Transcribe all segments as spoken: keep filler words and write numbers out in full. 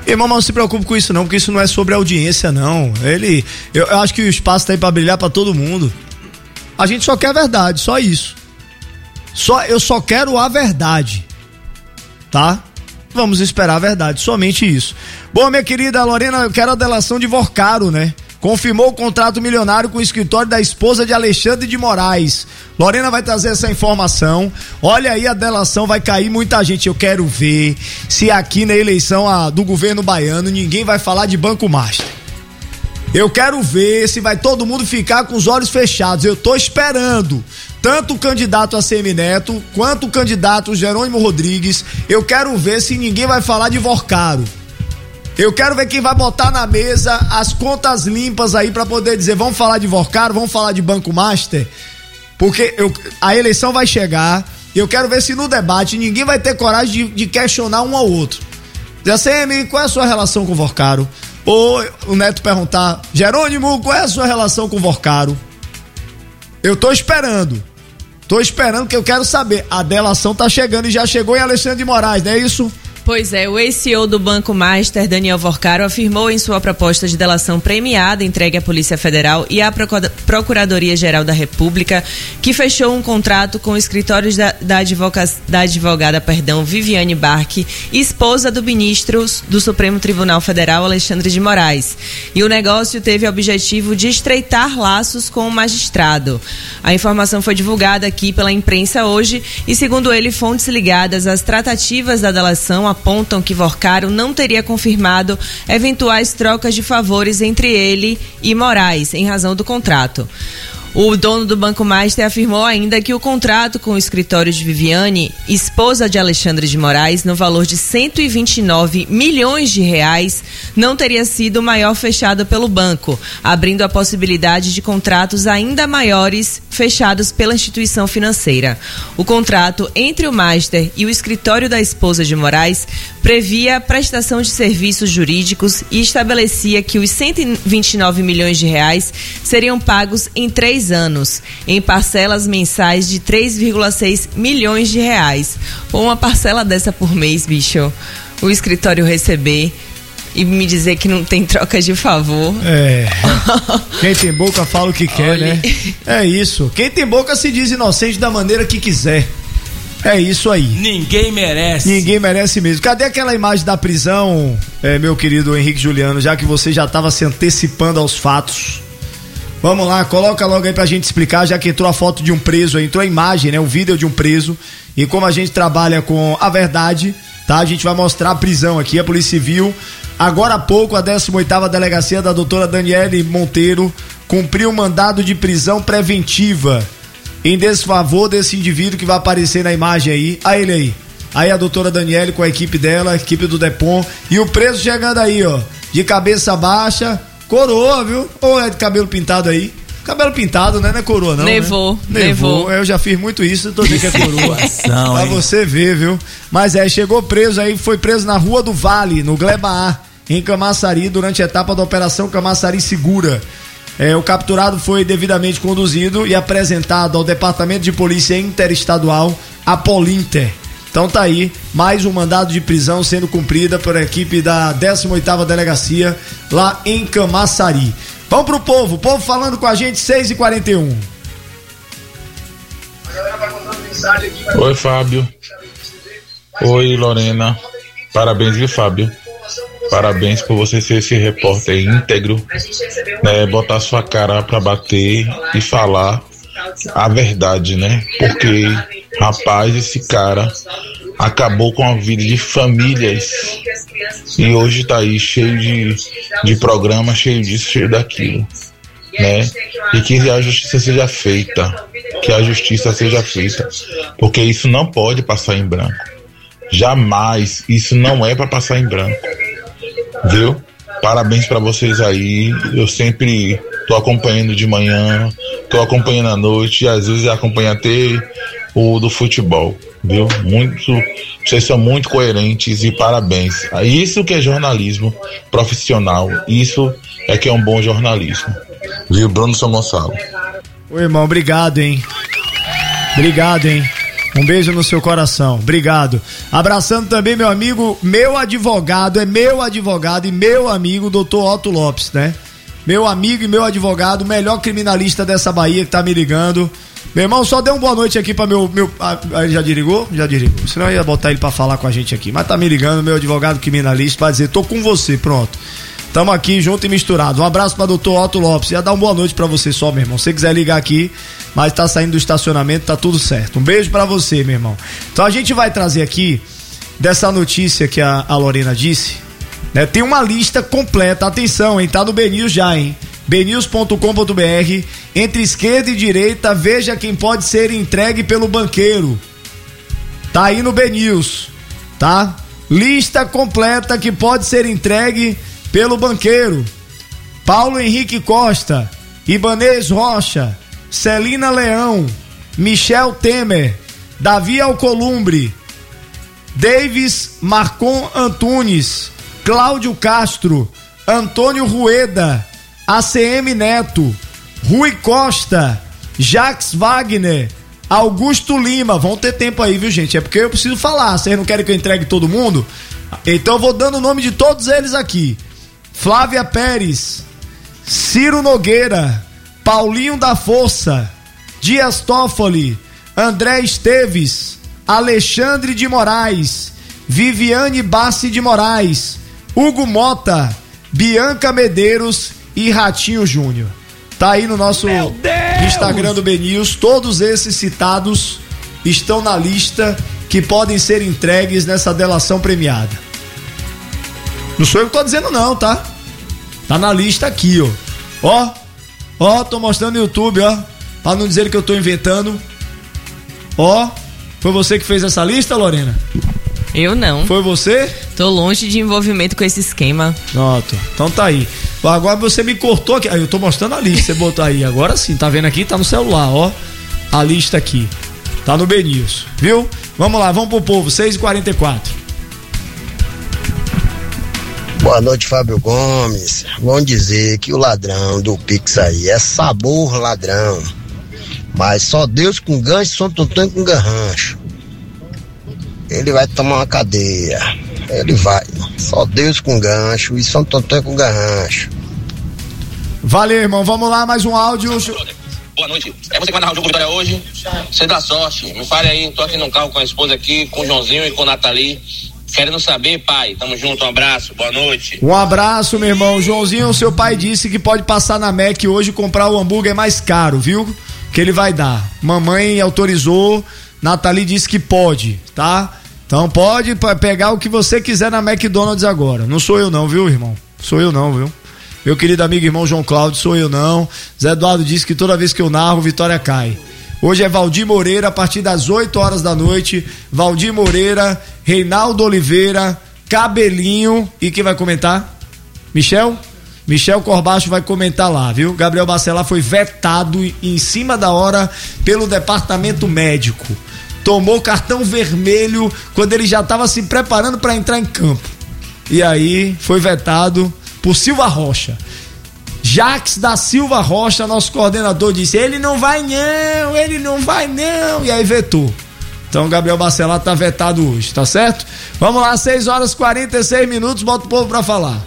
Irmão, mas não se preocupe com isso não, porque isso não é sobre audiência não. Ele, eu, eu acho que o espaço tá aí pra brilhar pra todo mundo. A gente só quer a verdade, só isso. Só, eu só quero a verdade, tá? Vamos esperar a verdade, somente isso. Bom, minha querida Lorena, eu quero a delação de Vorcaro, né? Confirmou o contrato milionário com o escritório da esposa de Alexandre de Moraes. Lorena vai trazer essa informação. Olha aí, a delação vai cair muita gente. Eu quero ver se aqui na eleição a, do governo baiano ninguém vai falar de Banco Master. Eu quero ver se vai todo mundo ficar com os olhos fechados. Eu tô esperando tanto o candidato a Semineto quanto o candidato Jerônimo Rodrigues. Eu quero ver se ninguém vai falar de Vorcaro. Eu quero ver quem vai botar na mesa as contas limpas aí pra poder dizer, vamos falar de Vorcaro, vamos falar de Banco Master, porque eu, a eleição vai chegar e eu quero ver se no debate ninguém vai ter coragem de, de questionar um ao outro. Dizer assim, qual é a sua relação com o Vorcaro? Ou o Neto perguntar, Jerônimo, qual é a sua relação com o Vorcaro? Eu tô esperando, tô esperando que eu quero saber. A delação tá chegando e já chegou em Alexandre de Moraes, não é isso? Pois é, o ex-C E O do Banco Master, Daniel Vorcaro, afirmou em sua proposta de delação premiada entregue à Polícia Federal e à Procuradoria-Geral da República que fechou um contrato com o escritório da, da, advoca, da advogada perdão, Viviane Barque, esposa do ministro do Supremo Tribunal Federal, Alexandre de Moraes. E o negócio teve o objetivo de estreitar laços com o magistrado. A informação foi divulgada aqui pela imprensa hoje e, segundo ele, fontes ligadas às tratativas da delação apontam que Vorcaro não teria confirmado eventuais trocas de favores entre ele e Moraes, em razão do contrato. O dono do Banco Master afirmou ainda que o contrato com o escritório de Viviane, esposa de Alexandre de Moraes, no valor de cento e vinte e nove milhões de reais, não teria sido o maior fechado pelo banco, abrindo a possibilidade de contratos ainda maiores fechados pela instituição financeira. O contrato entre o Master e o escritório da esposa de Moraes previa a prestação de serviços jurídicos e estabelecia que os cento e vinte e nove milhões de reais seriam pagos em três anos, em parcelas mensais de três vírgula seis milhões de reais. Ou uma parcela dessa por mês, bicho, o escritório receber e me dizer que não tem troca de favor. É. Quem tem boca fala o que quer, olha, né? É isso. Quem tem boca se diz inocente da maneira que quiser. É isso aí. Ninguém merece. Ninguém merece mesmo. Cadê aquela imagem da prisão, é, meu querido Henrique Juliano, já que você já estava se antecipando aos fatos? Vamos lá, coloca logo aí pra gente explicar, já que entrou a foto de um preso aí, entrou a imagem, né, o vídeo de um preso, e como a gente trabalha com a verdade, tá, a gente vai mostrar a prisão aqui, a Polícia Civil, agora há pouco a décima oitava Delegacia da doutora Daniele Monteiro cumpriu um mandado de prisão preventiva em desfavor desse indivíduo que vai aparecer na imagem aí, a ele aí, aí a doutora Daniele com a equipe dela, a equipe do Depom, e o preso chegando aí, ó, de cabeça baixa, coroa, viu? Ou é de cabelo pintado aí? Cabelo pintado, né? Não é coroa, não. Nevou, né? Nevou. Nevou. Eu já fiz muito isso, tô dizendo que é coroa. Pra hein? você ver, viu? Mas é, chegou preso aí, foi preso na Rua do Vale, no Gleba A, em Camaçari, durante a etapa da Operação Camaçari Segura. É, o capturado foi devidamente conduzido e apresentado ao Departamento de Polícia Interestadual, a Polinter. Então tá aí, mais um mandado de prisão sendo cumprida por equipe da décima oitava Delegacia lá em Camaçari. Vamos pro povo, o povo falando com a gente, seis e quarenta e um. Oi, Fábio. Oi, Lorena. Parabéns, viu, Fábio? Parabéns por você ser esse repórter íntegro, né? Botar sua cara pra bater e falar a verdade, né? Porque, rapaz, esse cara acabou com a vida de famílias e hoje tá aí cheio de, de programa, cheio disso, cheio daquilo, né? E que a justiça seja feita, que a justiça seja feita, porque isso não pode passar em branco. Jamais, isso não é para passar em branco, viu? Parabéns para vocês aí. Eu sempre tô acompanhando de manhã, tô acompanhando à noite e às vezes acompanho até o do futebol, viu? Muito, vocês são muito coerentes e parabéns. Isso que é jornalismo profissional, isso é que é um bom jornalismo, viu? Bruno São Gonçalo. Ô, irmão, obrigado, hein? Obrigado, hein? Um beijo no seu coração, obrigado. Abraçando também meu amigo, meu advogado, é meu advogado e meu amigo, doutor Otto Lopes, né? Meu amigo e meu advogado, o melhor criminalista dessa Bahia que tá me ligando. Meu irmão, só dê uma boa noite aqui pra meu... meu ah, já desligou? Já desligou. Senão eu ia botar ele pra falar com a gente aqui. Mas tá me ligando, meu advogado criminalista, pra dizer, tô com você, pronto. Tamo aqui junto e misturado. Um abraço pra doutor Otto Lopes. Ia dar uma boa noite pra você só, meu irmão. Se você quiser ligar aqui, mas tá saindo do estacionamento, tá tudo certo. Um beijo pra você, meu irmão. Então a gente vai trazer aqui, dessa notícia que a, a Lorena disse, né? Tem uma lista completa, atenção, hein? Tá no B News já, hein? b news ponto com ponto b r. Entre esquerda e direita, veja quem pode ser entregue pelo banqueiro. Tá aí no B News, tá? Lista completa que pode ser entregue pelo banqueiro: Paulo Henrique Costa, Ibanez Rocha, Celina Leão, Michel Temer, Davi Alcolumbre, Davis Marcon Antunes, Cláudio Castro, Antônio Rueda, A C M Neto, Rui Costa, Jacques Wagner, Augusto Lima. Vão ter tempo aí, viu, gente? É porque eu preciso falar. Vocês não querem que eu entregue todo mundo? Então eu vou dando o nome de todos eles aqui: Flávia Pérez, Ciro Nogueira, Paulinho da Força, Dias Toffoli, André Esteves, Alexandre de Moraes, Viviane Bassi de Moraes, Hugo Mota, Bianca Medeiros e Ratinho Júnior. Tá aí no nosso Instagram do B News. Todos esses citados estão na lista que podem ser entregues nessa delação premiada. Não sou eu que tô dizendo não, tá? Tá na lista aqui, ó. Ó, ó, tô mostrando no YouTube, ó. Pra não dizer que eu tô inventando. Ó, foi você que fez essa lista, Lorena? Eu não. Foi você? Tô longe de envolvimento com esse esquema. Pronto, então tá aí. Agora você me cortou aqui. Aí eu tô mostrando a lista, você botou aí. Agora sim, tá vendo aqui? Tá no celular, ó. A lista aqui. Tá no B News, viu? Vamos lá, vamos pro povo, seis e quarenta e quatro. Boa noite, Fábio Gomes. Vão dizer que o ladrão do Pix aí é sabor ladrão, mas só Deus com gancho, São Antônio com garrancho. Ele vai tomar uma cadeia. Ele vai. Só Deus com gancho e São Antônio com garrancho. Valeu, irmão. Vamos lá, mais um áudio. Boa noite. É você que vai narrar o jogo Vitória hoje? Você dá sorte. Me fale aí. Tô aqui no carro com a esposa aqui, com o Joãozinho e com a Nathalie. Querendo saber, pai. Tamo junto, um abraço, boa noite. Um abraço, meu irmão. Joãozinho, seu pai disse que pode passar na Mac hoje e comprar o hambúrguer mais caro, viu? Que ele vai dar. Mamãe autorizou, Nathalie disse que pode, tá? Então pode pegar o que você quiser na McDonald's agora. Não sou eu não, viu, irmão? Sou eu não, viu? Meu querido amigo irmão João Cláudio, sou eu não. Zé Eduardo disse que toda vez que eu narro, Vitória cai. Hoje é Valdir Moreira, a partir das oito horas da noite. Valdir Moreira, Reinaldo Oliveira, Cabelinho. E quem vai comentar? Michel? Michel Corbacho vai comentar lá, viu? Gabriel Bacelar foi vetado em cima da hora pelo departamento médico. Tomou cartão vermelho quando ele já estava se preparando para entrar em campo. E aí foi vetado por Silva Rocha. Jacques da Silva Rocha, nosso coordenador, disse: ele não vai não, ele não vai não, e aí vetou. Então Gabriel Bacelar tá vetado hoje, tá certo? Vamos lá, seis horas e quarenta e seis minutos, bota o povo pra falar.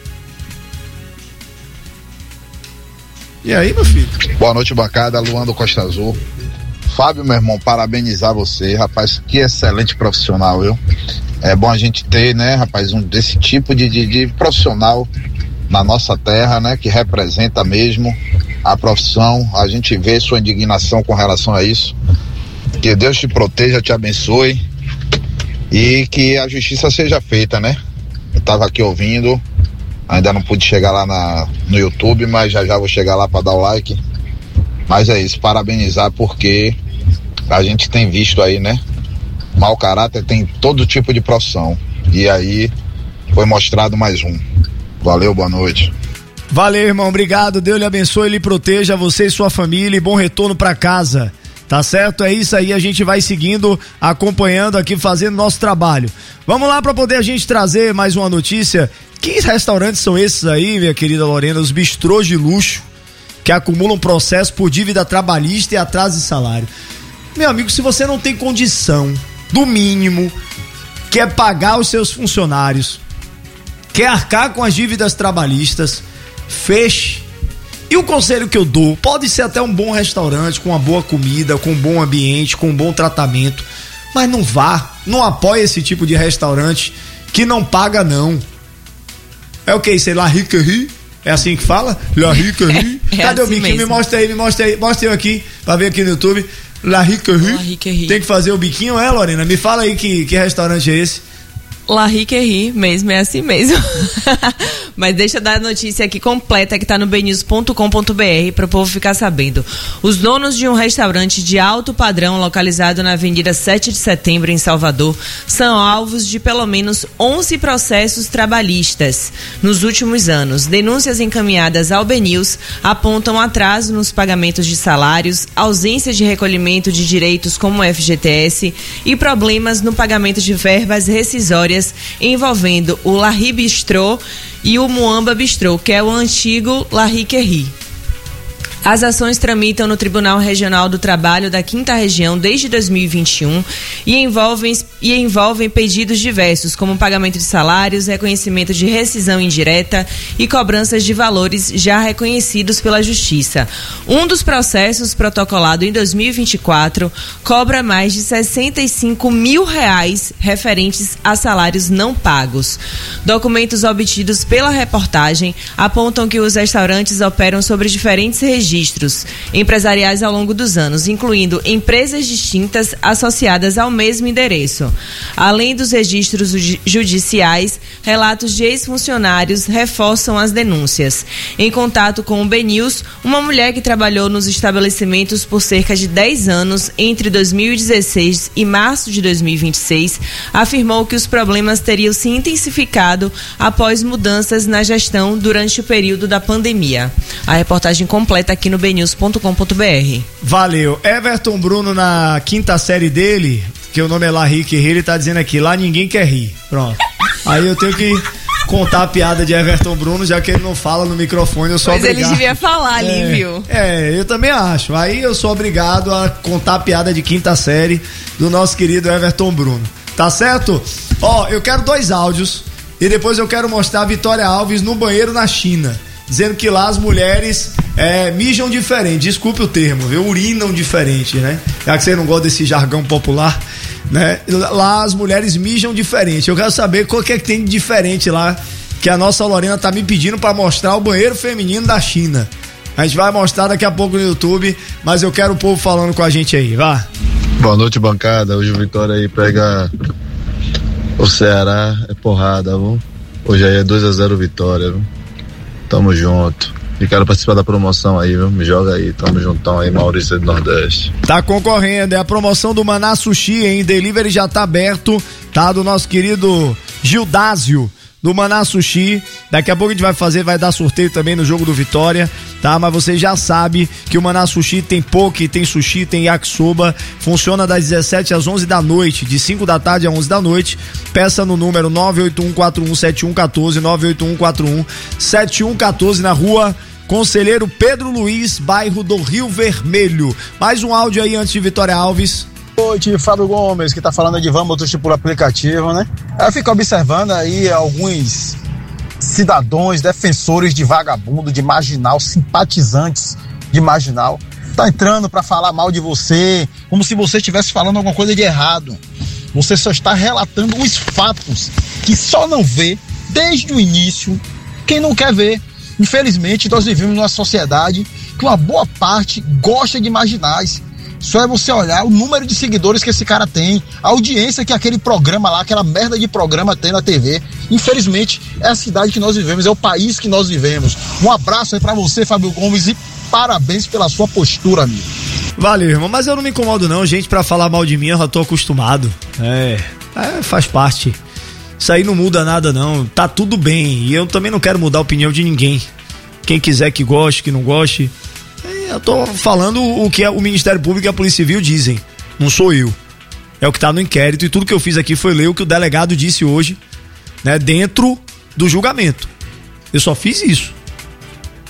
E aí, meu filho? Boa noite, bancada, Luan do Costa Azul. Fábio, meu irmão, parabenizar você, rapaz, que excelente profissional, viu? É bom a gente ter, né, rapaz, um desse tipo de, de, de profissional na nossa terra, né, que representa mesmo a profissão. A gente vê sua indignação com relação a isso. Que Deus te proteja, te abençoe e que a justiça seja feita, né? Eu tava aqui ouvindo, ainda não pude chegar lá na, no YouTube, mas já já vou chegar lá para dar o like. Mas é isso, parabenizar, porque a gente tem visto aí, né? Mau caráter tem todo tipo de profissão. E aí foi mostrado mais um. Valeu, boa noite. Valeu, irmão, obrigado. Deus lhe abençoe e lhe proteja, você e sua família, e bom retorno pra casa. Tá certo? É isso aí, a gente vai seguindo, acompanhando aqui, fazendo nosso trabalho. Vamos lá para poder a gente trazer mais uma notícia. Que restaurantes são esses aí, minha querida Lorena? Os bistrôs de luxo que acumulam processo por dívida trabalhista e atraso de salário. Meu amigo, se você não tem condição do mínimo, que é pagar os seus funcionários, quer arcar com as dívidas trabalhistas, feche. E o conselho que eu dou, pode ser até um bom restaurante, com uma boa comida, com um bom ambiente, com um bom tratamento, mas não vá, não apoie esse tipo de restaurante que não paga não. É o que? Sei lá, Riquerie? É assim que fala? La Riquerie? É, é Cadê assim o biquinho? mesmo. Me mostra aí, me mostra aí, mostra eu aqui, pra ver aqui no YouTube. La Riquerie. La Riquerie. Tem que fazer o biquinho, é, Lorena? Me fala aí que, que restaurante é esse. La Riquerie mesmo, é assim mesmo. Mas deixa eu dar a notícia aqui completa que tá no b news ponto com ponto b r para o povo ficar sabendo. Os donos de um restaurante de alto padrão localizado na Avenida sete de Setembro, em Salvador, são alvos de pelo menos onze processos trabalhistas nos últimos anos. Denúncias encaminhadas ao B-News apontam atraso nos pagamentos de salários, ausência de recolhimento de direitos como o F G T S e problemas no pagamento de verbas rescisórias envolvendo o La Ri Bistrô e o Muamba Bistrô, que é o antigo La Riquerie. As ações tramitam no Tribunal Regional do Trabalho da Quinta Região desde dois mil e vinte e um e envolvem, e envolvem pedidos diversos, como pagamento de salários, reconhecimento de rescisão indireta e cobranças de valores já reconhecidos pela Justiça. Um dos processos, protocolado em dois mil e vinte e quatro, cobra mais de sessenta e cinco mil reais referentes a salários não pagos. Documentos obtidos pela reportagem apontam que os restaurantes operam sobre diferentes registros registros empresariais ao longo dos anos, incluindo empresas distintas associadas ao mesmo endereço. Além dos registros judiciais, relatos de ex-funcionários reforçam as denúncias. Em contato com o B-News, uma mulher que trabalhou nos estabelecimentos por cerca de dez anos entre dois mil e dezesseis e março de dois mil e vinte e seis afirmou que os problemas teriam se intensificado após mudanças na gestão durante o período da pandemia. A reportagem completa aqui no b news ponto com ponto b r. Valeu. Everton Bruno, na quinta série dele, que o nome é La Riquerie, ele tá dizendo aqui, lá ninguém quer rir. Pronto. Aí eu tenho que contar a piada de Everton Bruno, já que ele não fala no microfone, eu sou Mas obrigado. ele devia falar ali, é, viu? É, eu também acho. Aí eu sou obrigado a contar a piada de quinta série do nosso querido Everton Bruno. Tá certo? Ó, eu quero dois áudios e depois eu quero mostrar a Vitória Alves no banheiro na China, dizendo que lá as mulheres é, mijam diferente, desculpe o termo, viu? Urinam diferente, né? Já que você não gosta desse jargão popular, né? Lá as mulheres mijam diferente. Eu quero saber qual que é que tem de diferente lá, que a nossa Lorena tá me pedindo pra mostrar o banheiro feminino da China. A gente vai mostrar daqui a pouco no YouTube, mas eu quero o povo falando com a gente aí, vá. Boa noite, bancada. Hoje o Vitória aí pega o Ceará, é porrada, viu? Hoje aí é dois a zero Vitória, viu? Tamo junto. E quero participar da promoção aí, viu? Me joga aí, tamo juntão aí, Maurício do Nordeste. Tá concorrendo, é a promoção do Maná Sushi, hein? Delivery já tá aberto, tá? Do nosso querido Gildásio, do Maná Sushi. Daqui a pouco a gente vai fazer, vai dar sorteio também no jogo do Vitória, tá? Mas você já sabe que o Maná Sushi tem poke, tem sushi, tem yakisoba. Funciona das dezessete às onze da noite, de cinco da tarde a onze da noite. Peça no número nove oito um quatro um sete um um quatro, nove oito um quatro um sete um um quatro, na rua Conselheiro Pedro Luiz, bairro do Rio Vermelho. Mais um áudio aí antes de Vitória Alves. Boa noite, Fábio Gomes, que tá falando de Van Motorista por aplicativo, né? Eu fico observando aí alguns cidadãos, defensores de vagabundo, de marginal, simpatizantes de marginal, tá entrando pra falar mal de você, como se você estivesse falando alguma coisa de errado. Você só está relatando os fatos que só não vê desde o início quem não quer ver. Infelizmente, nós vivemos numa sociedade que uma boa parte gosta de marginais. Só é você olhar o número de seguidores que esse cara tem, a audiência que aquele programa lá, aquela merda de programa tem na T V. Infelizmente, é a cidade que nós vivemos, é o país que nós vivemos. Um abraço aí pra você, Fábio Gomes, e parabéns pela sua postura, amigo. Valeu, irmão, mas eu não me incomodo não, gente, pra falar mal de mim eu já tô acostumado. É, é faz parte. Isso aí não muda nada não, tá tudo bem, e eu também não quero mudar a opinião de ninguém. Quem quiser que goste, que não goste, eu tô falando o que o Ministério Público e a Polícia Civil dizem, não sou eu. É o que tá no inquérito, e tudo que eu fiz aqui foi ler o que o delegado disse hoje, né, dentro do julgamento. Eu só fiz isso.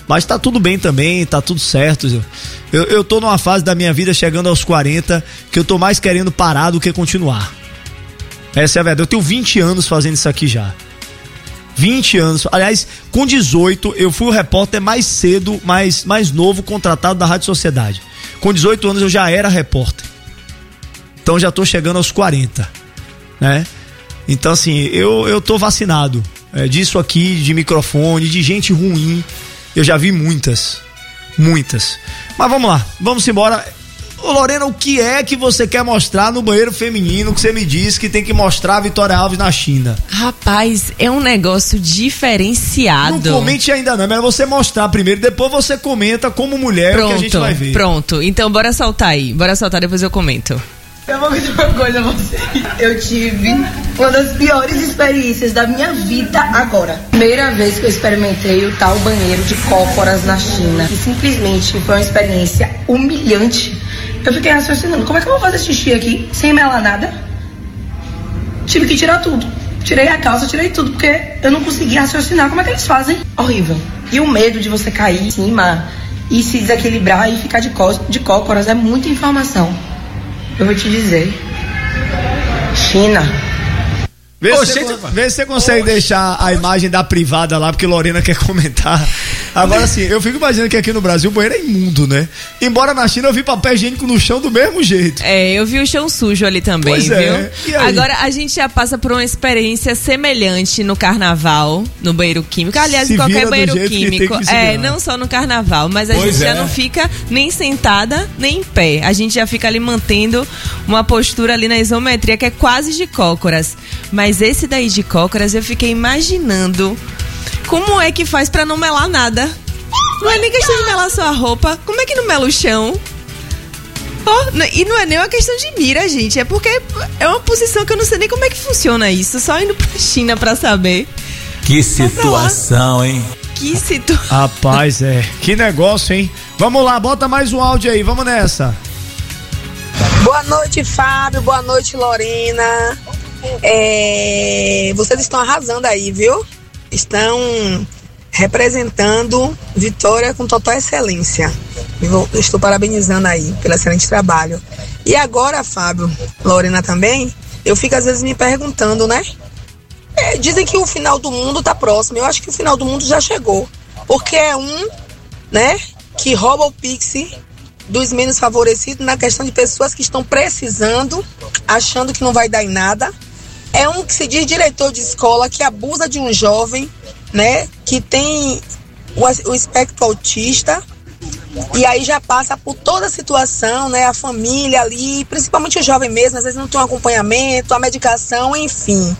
Mas tá tudo bem também, tá tudo certo. Eu, eu tô numa fase da minha vida, chegando aos quarenta, que eu tô mais querendo parar do que continuar. Essa é a verdade. Eu tenho vinte anos fazendo isso aqui já. vinte anos. Aliás, com dezoito, eu fui o repórter mais cedo, mais, mais novo contratado da Rádio Sociedade. Com dezoito anos eu já era repórter. Então já tô chegando aos quarenta, né? Então assim, eu, eu tô vacinado. É, disso aqui, de microfone, de gente ruim, eu já vi muitas. Muitas. Mas vamos lá, vamos embora. Ô Lorena, o que é que você quer mostrar no banheiro feminino que você me disse que tem que mostrar a Vitória Alves na China? Rapaz, é um negócio diferenciado. Não comente ainda não, mas você mostrar primeiro, depois você comenta como mulher. Pronto, o que a gente vai ver. Pronto, então bora soltar aí, bora soltar, depois eu comento. Eu vou dizer uma coisa a você. Eu tive uma das piores experiências da minha vida agora. Primeira vez que eu experimentei o tal banheiro de cócoras na China. E simplesmente foi uma experiência humilhante. Eu fiquei raciocinando, como é que eu vou fazer xixi aqui sem melar nada? Tive que tirar tudo. Tirei a calça, tirei tudo, porque eu não conseguia raciocinar. Como é que eles fazem? Horrível. E o medo de você cair em cima e se desequilibrar e ficar de, có- de cócoras é muita informação. Eu vou te dizer. China. Vê, Ô, se, você, vê se você consegue Ô, deixar a imagem da privada lá, porque Lorena quer comentar. Agora sim, eu fico imaginando que aqui no Brasil o banheiro é imundo, né? Embora na China eu vi papel higiênico no chão do mesmo jeito. É, eu vi o chão sujo ali também, pois viu? É. Agora a gente já passa por uma experiência semelhante no carnaval, no banheiro químico. Aliás, em qualquer banheiro químico. É, não só no carnaval, mas a pois gente é. já não fica nem sentada, nem em pé. A gente já fica ali mantendo uma postura ali na isometria que é quase de cócoras. Mas esse daí de cócoras eu fiquei imaginando como é que faz pra não melar nada. Não é nem questão de melar sua roupa. Como é que não mela o chão? Oh, e não é nem uma questão de mira, gente. É porque é uma posição que eu não sei nem como é que funciona isso. Só indo pra China pra saber. Que situação, hein? Que situação. Rapaz, é. Que negócio, hein? Vamos lá, bota mais um áudio aí. Vamos nessa. Boa noite, Fábio. Boa noite, Lorena. É, vocês estão arrasando aí, viu? Estão representando Vitória com total excelência. Eu estou parabenizando aí pelo excelente trabalho. E agora, Fábio, Lorena também, eu fico às vezes me perguntando, né? É, dizem que o final do mundo tá próximo. Eu acho que o final do mundo já chegou. Porque é um, né, que rouba o Pix dos menos favorecidos na questão de pessoas que estão precisando, achando que não vai dar em nada. É um que se diz diretor de escola que abusa de um jovem, né, que tem o, o espectro autista, e aí já passa por toda a situação, né, a família ali, principalmente o jovem mesmo, às vezes não tem um acompanhamento, a medicação, enfim.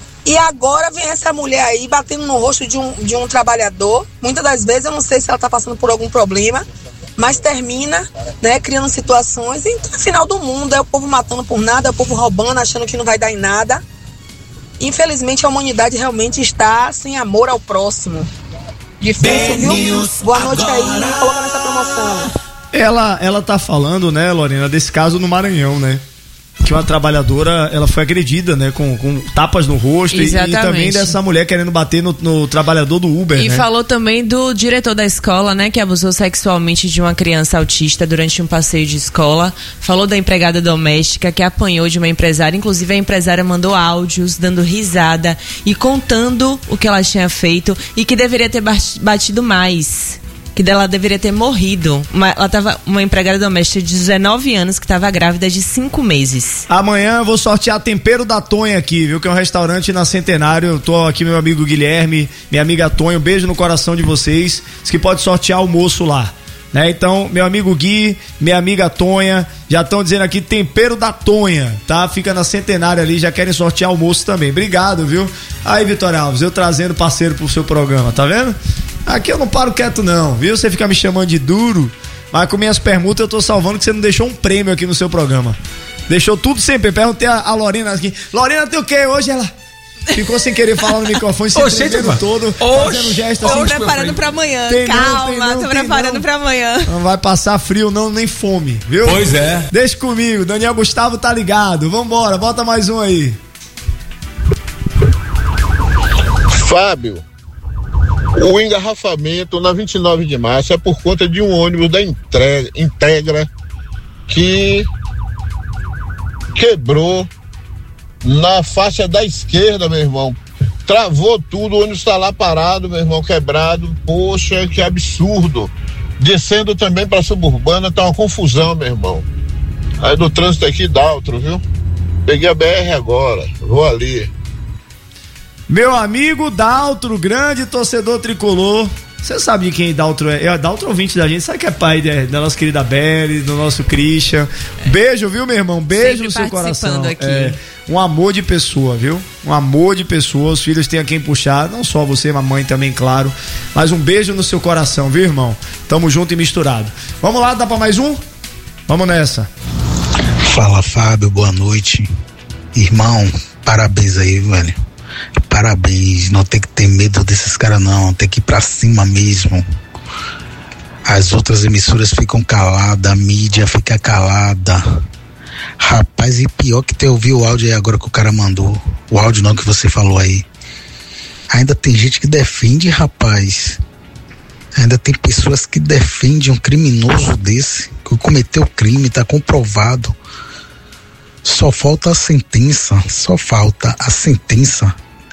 E agora vem essa mulher aí batendo no rosto de um, de um trabalhador. Muitas das vezes eu não sei se ela está passando por algum problema, mas termina, né, criando situações. Então, no final do mundo, é o povo matando por nada, é o povo roubando, achando que não vai dar em nada. Infelizmente, a humanidade realmente está sem amor ao próximo. Difícil, viu? Boa noite aí, coloca nessa promoção. Ela, ela tá falando, né, Lorena, desse caso no Maranhão, né? Que uma trabalhadora, ela foi agredida, né, com, com tapas no rosto. E, e também dessa mulher querendo bater no, no trabalhador do Uber, e né? falou também do diretor da escola, né, que abusou sexualmente de uma criança autista durante um passeio de escola. Falou da empregada doméstica que apanhou de uma empresária, inclusive a empresária mandou áudios dando risada e contando o que ela tinha feito e que deveria ter batido mais. Que ela deveria ter morrido. Uma, ela tava, uma empregada doméstica de dezenove anos que estava grávida de cinco meses. Amanhã eu vou sortear Tempero da Tonha aqui, viu? Que é um restaurante na Centenário. Eu tô aqui, meu amigo Guilherme, minha amiga Tonha, um beijo no coração de vocês. Diz que pode sortear almoço lá, né? Então, meu amigo Gui, minha amiga Tonha, já estão dizendo aqui Tempero da Tonha, tá? Fica na Centenário ali, já querem sortear almoço também. Obrigado, viu? Aí, Vitória Alves, eu trazendo parceiro pro seu programa, tá vendo? Aqui eu não paro quieto não, viu? Você fica me chamando de duro, mas com minhas permutas eu tô salvando que você não deixou um prêmio aqui no seu programa. Deixou tudo sempre. Perguntei a, a Lorena aqui, Lorena tem o quê hoje? Ela ficou sem querer falar no microfone, se tremendo todo, fazendo gesto assim. Tô preparando pra amanhã, tem calma, não, não, tô preparando não. pra amanhã. Não vai passar frio não, nem fome, viu? Pois é. Deixa comigo, Daniel Gustavo tá ligado, vambora, bota mais um aí. Fábio, O engarrafamento na vinte e nove de março é por conta de um ônibus da Integra, Integra que quebrou na faixa da esquerda, meu irmão. Travou tudo, o ônibus está lá parado, meu irmão, quebrado. Poxa, que absurdo. Descendo também para a suburbana, tá uma confusão, meu irmão. Aí do trânsito aqui, Daltro, viu? Peguei a B R agora, vou ali. Meu amigo Daltro, grande torcedor tricolor. Você sabe de quem Daltro é? É Daltro ouvinte da gente, sabe que é pai de, da nossa querida Beli, do nosso Christian. Beijo, viu, meu irmão? Beijo no seu coração. Aqui. É, um amor de pessoa, viu? Um amor de pessoa. Os filhos têm a quem puxar, não só você, mas a mãe também, claro. Mas um beijo no seu coração, viu, irmão? Tamo junto e misturado. Vamos lá, dá pra mais um? Vamos nessa. Fala, Fábio, boa noite. Irmão, parabéns aí, velho. Parabéns, não tem que ter medo desses caras não, tem que ir pra cima mesmo. As outras emissoras ficam caladas, a mídia fica calada. Rapaz, e pior que ter ouvido o áudio aí agora que o cara mandou. O áudio não que você falou aí. Ainda tem gente que defende, rapaz. Ainda tem pessoas que defendem um criminoso desse, que cometeu crime, tá comprovado. Só falta a sentença, só falta a sentença.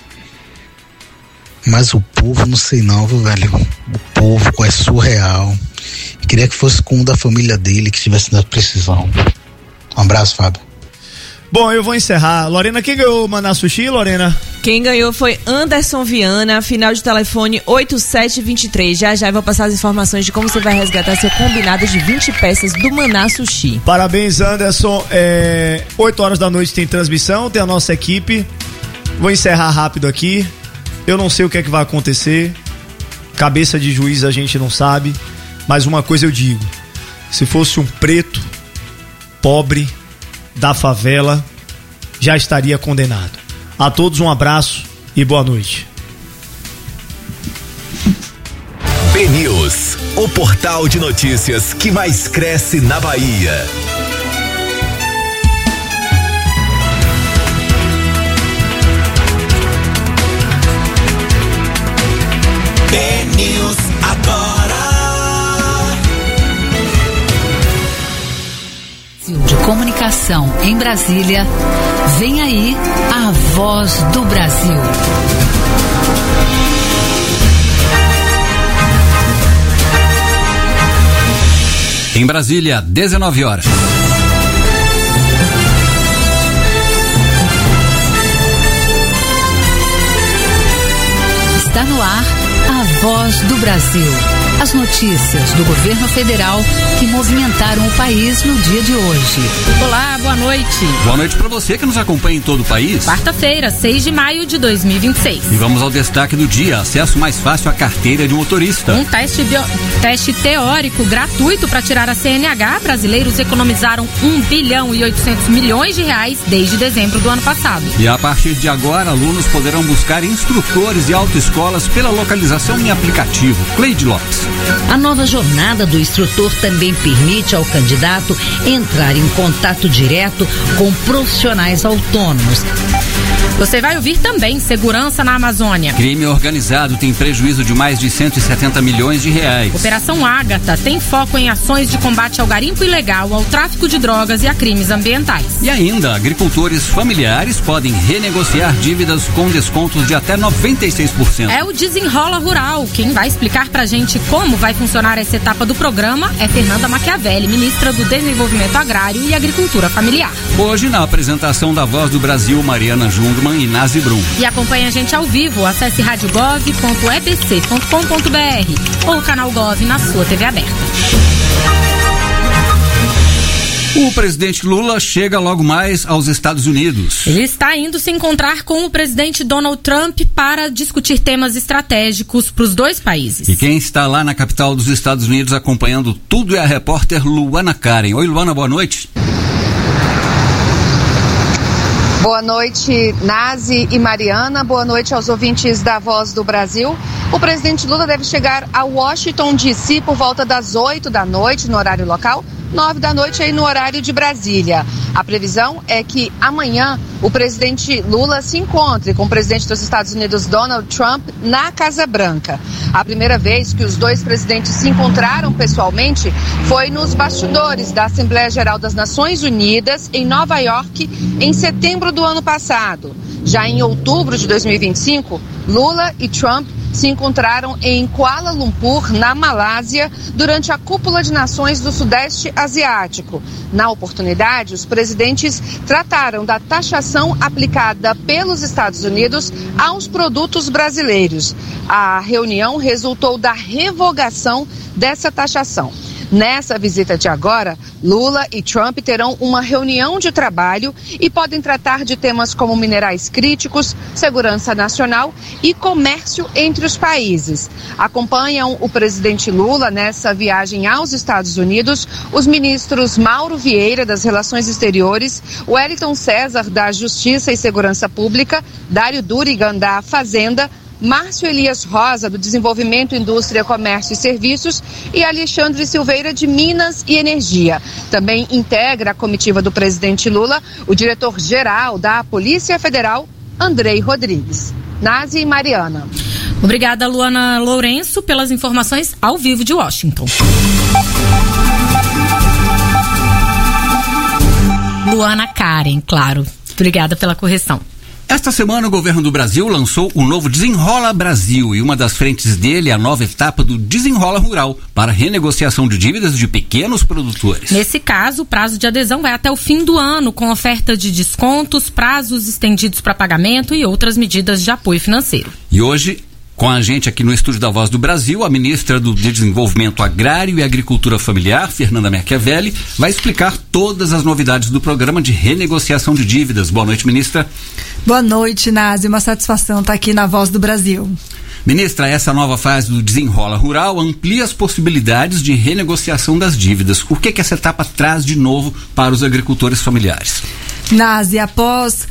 Mas o povo, não sei não, viu, velho? O povo é surreal. Eu queria que fosse com um da família dele que estivesse na precisão. Um abraço, Fábio. Bom, eu vou encerrar. Lorena, quem ganhou o Maná Sushi, Lorena? Quem ganhou foi Anderson Viana, final de telefone oito sete dois três. Já já eu vou passar as informações de como você vai resgatar seu combinado de vinte peças do Maná Sushi. Parabéns, Anderson. É, oito horas da noite tem transmissão, tem a nossa equipe. Vou encerrar rápido aqui. Eu não sei o que é que vai acontecer. Cabeça de juiz a gente não sabe. Mas uma coisa eu digo: se fosse um preto, pobre, da favela, já estaria condenado. A todos um abraço e boa noite. B-News, o portal de notícias que mais cresce na Bahia. B-News agora. De comunicação em Brasília, vem aí a Voz do Brasil. Em Brasília, dezenove horas. Está no ar a Voz do Brasil. As notícias do governo federal que movimentaram o país no dia de hoje. Olá, boa noite. Boa noite para você que nos acompanha em todo o país. Quarta-feira, seis de maio de dois mil e vinte e seis. E vamos ao destaque do dia: acesso mais fácil à carteira de motorista. Um teste, bio... teste teórico gratuito para tirar a C N H. Brasileiros economizaram um bilhão e oitocentos milhões de reais desde dezembro do ano passado. E a partir de agora, alunos poderão buscar instrutores e autoescolas pela localização em aplicativo. Cleide Lopes. A nova jornada do instrutor também permite ao candidato entrar em contato direto com profissionais autônomos. Você vai ouvir também segurança na Amazônia. Crime organizado tem prejuízo de mais de cento e setenta milhões de reais. Operação Ágata tem foco em ações de combate ao garimpo ilegal, ao tráfico de drogas e a crimes ambientais. E ainda, agricultores familiares podem renegociar dívidas com descontos de até noventa e seis por cento. É o Desenrola Rural. Quem vai explicar pra gente como vai funcionar essa etapa do programa é Fernanda Machiavelli, ministra do Desenvolvimento Agrário e Agricultura Familiar. Hoje, na apresentação da Voz do Brasil, Mariana Jungmann e Nazi Brum. E acompanhe a gente ao vivo. Acesse rádio gov ponto e b c ponto com ponto b r ou o canal Gov na sua T V aberta. O presidente Lula chega logo mais aos Estados Unidos. Ele está indo se encontrar com o presidente Donald Trump para discutir temas estratégicos para os dois países. E quem está lá na capital dos Estados Unidos acompanhando tudo é a repórter Luana Karen. Oi, Luana, boa noite. Boa noite, Nazi e Mariana. Boa noite aos ouvintes da Voz do Brasil. O presidente Lula deve chegar a Washington, D C por volta das oito da noite, no horário local, nove da noite aí no horário de Brasília. A previsão é que amanhã o presidente Lula se encontre com o presidente dos Estados Unidos, Donald Trump, na Casa Branca. A primeira vez que os dois presidentes se encontraram pessoalmente foi nos bastidores da Assembleia Geral das Nações Unidas em Nova York em setembro do ano passado. Já em outubro de dois mil e vinte e cinco, Lula e Trump se encontraram em Kuala Lumpur, na Malásia, durante a Cúpula de Nações do Sudeste Asiático. Na oportunidade, os presidentes trataram da taxação aplicada pelos Estados Unidos aos produtos brasileiros. A reunião resultou da revogação dessa taxação. Nessa visita de agora, Lula e Trump terão uma reunião de trabalho e podem tratar de temas como minerais críticos, segurança nacional e comércio entre os países. Acompanham o presidente Lula nessa viagem aos Estados Unidos os ministros Mauro Vieira, das Relações Exteriores, Wellington César, da Justiça e Segurança Pública, Dário Durigan, da Fazenda, Márcio Elias Rosa, do Desenvolvimento, Indústria, Comércio e Serviços, e Alexandre Silveira, de Minas e Energia. Também integra a comitiva do presidente Lula o diretor-geral da Polícia Federal, Andrei Rodrigues. Nazi e Mariana. Obrigada, Luana Lourenço, pelas informações ao vivo de Washington. Luana Karen, claro. Obrigada pela correção. Esta semana o governo do Brasil lançou o novo Desenrola Brasil e uma das frentes dele é a nova etapa do Desenrola Rural para renegociação de dívidas de pequenos produtores. Nesse caso, o prazo de adesão vai até o fim do ano, com oferta de descontos, prazos estendidos para pagamento e outras medidas de apoio financeiro. E hoje, com a gente aqui no estúdio da Voz do Brasil, a ministra do Desenvolvimento Agrário e Agricultura Familiar, Fernanda Merchiavelli, vai explicar todas as novidades do programa de renegociação de dívidas. Boa noite, ministra. Boa noite, Nazi. Uma satisfação estar aqui na Voz do Brasil. Ministra, essa nova fase do Desenrola Rural amplia as possibilidades de renegociação das dívidas. O que, que essa etapa traz de novo para os agricultores familiares? Nazi, após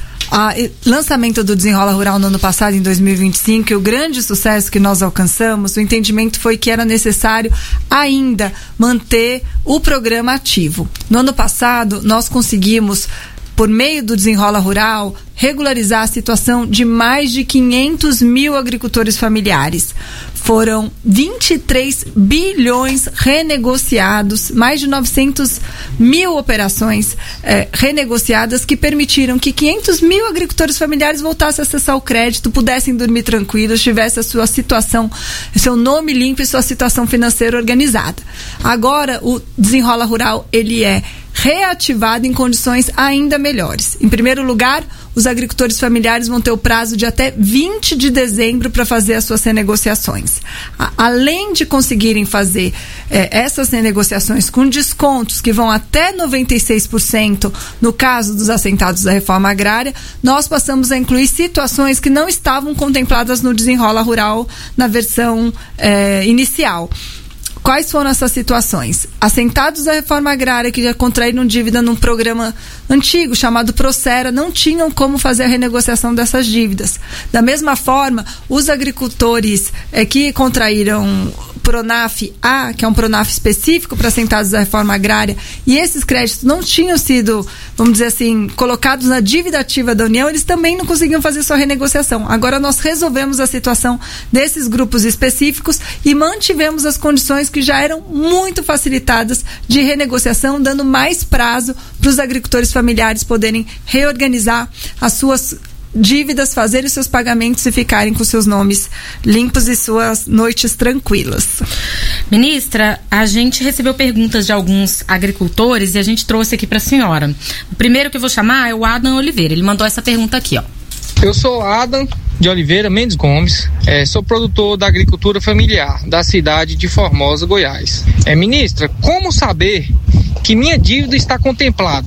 o lançamento do Desenrola Rural no ano passado, em dois mil e vinte e cinco, e o grande sucesso que nós alcançamos, o entendimento foi que era necessário ainda manter o programa ativo. No ano passado, nós conseguimos, por meio do Desenrola Rural, regularizar a situação de mais de quinhentos mil agricultores familiares. Foram vinte e três bilhões renegociados, mais de novecentos mil operações eh, renegociadas que permitiram que quinhentos mil agricultores familiares voltassem a acessar o crédito, pudessem dormir tranquilos, tivessem a sua situação, seu nome limpo e sua situação financeira organizada. Agora, o Desenrola Rural, ele é reativado em condições ainda melhores. Em primeiro lugar, os agricultores familiares vão ter o prazo de até vinte de dezembro para fazer as suas renegociações. A, além de conseguirem fazer eh, essas renegociações com descontos que vão até noventa e seis por cento no caso dos assentados da reforma agrária, nós passamos a incluir situações que não estavam contempladas no Desenrola Rural na versão eh, inicial. Quais foram essas situações? Assentados da reforma agrária que já contraíram dívida num programa antigo chamado Procera não tinham como fazer a renegociação dessas dívidas. Da mesma forma, os agricultores é, que contraíram Pronaf A, que é um Pronaf específico para assentados da reforma agrária, e esses créditos não tinham sido, vamos dizer assim, colocados na dívida ativa da União, eles também não conseguiam fazer sua renegociação. Agora nós resolvemos a situação desses grupos específicos e mantivemos as condições que já eram muito facilitadas de renegociação, dando mais prazo para os agricultores familiares poderem reorganizar as suas dívidas, fazerem seus pagamentos e ficarem com seus nomes limpos e suas noites tranquilas. Ministra, a gente recebeu perguntas de alguns agricultores e a gente trouxe aqui para a senhora. O primeiro que eu vou chamar é o Adam Oliveira. Ele mandou essa pergunta aqui, ó. Eu sou Adam de Oliveira Mendes Gomes, é, sou produtor da agricultura familiar da cidade de Formosa, Goiás. É, ministra, como saber que minha dívida está contemplada?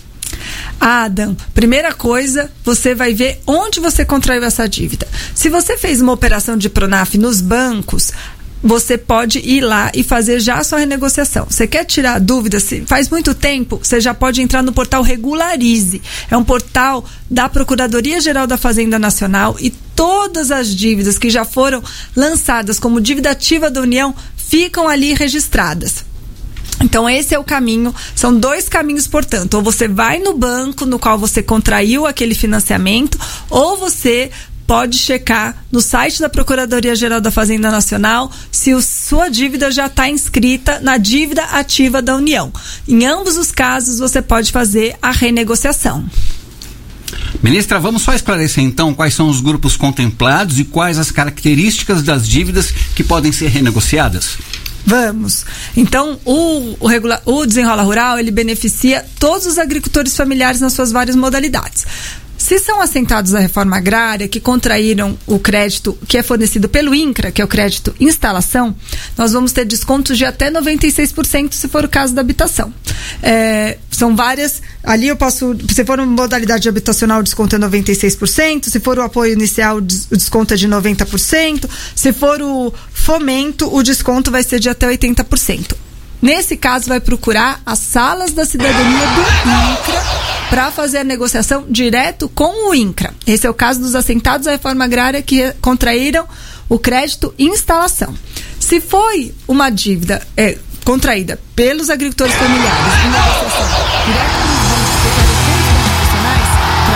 Adam, primeira coisa, você vai ver onde você contraiu essa dívida. Se você fez uma operação de Pronaf nos bancos, você pode ir lá e fazer já a sua renegociação. Você quer tirar dúvidas? Se faz muito tempo, você já pode entrar no portal Regularize. É um portal da Procuradoria-Geral da Fazenda Nacional e todas as dívidas que já foram lançadas como dívida ativa da União ficam ali registradas. Então esse é o caminho, são dois caminhos, portanto, ou você vai no banco no qual você contraiu aquele financiamento, ou você pode checar no site da Procuradoria-Geral da Fazenda Nacional se a sua dívida já está inscrita na dívida ativa da União. Em ambos os casos, você pode fazer a renegociação. Ministra, vamos só esclarecer então quais são os grupos contemplados e quais as características das dívidas que podem ser renegociadas? Vamos. Então, o, o, regula- o Desenrola Rural, ele beneficia todos os agricultores familiares nas suas várias modalidades. Se são assentados à reforma agrária, que contraíram o crédito que é fornecido pelo INCRA, que é o crédito instalação, nós vamos ter descontos de até noventa e seis por cento se for o caso da habitação. É, são várias, ali eu posso, se for uma modalidade habitacional, o desconto é noventa e seis por cento, se for o apoio inicial, o desconto é de noventa por cento, se for o fomento, o desconto vai ser de até oitenta por cento. Nesse caso, vai procurar as salas da cidadania do INCRA para fazer a negociação direto com o INCRA. Esse é o caso dos assentados à reforma agrária que contraíram o crédito instalação. Se foi uma dívida é, contraída pelos agricultores familiares em negociação direto com os bancos profissionais, para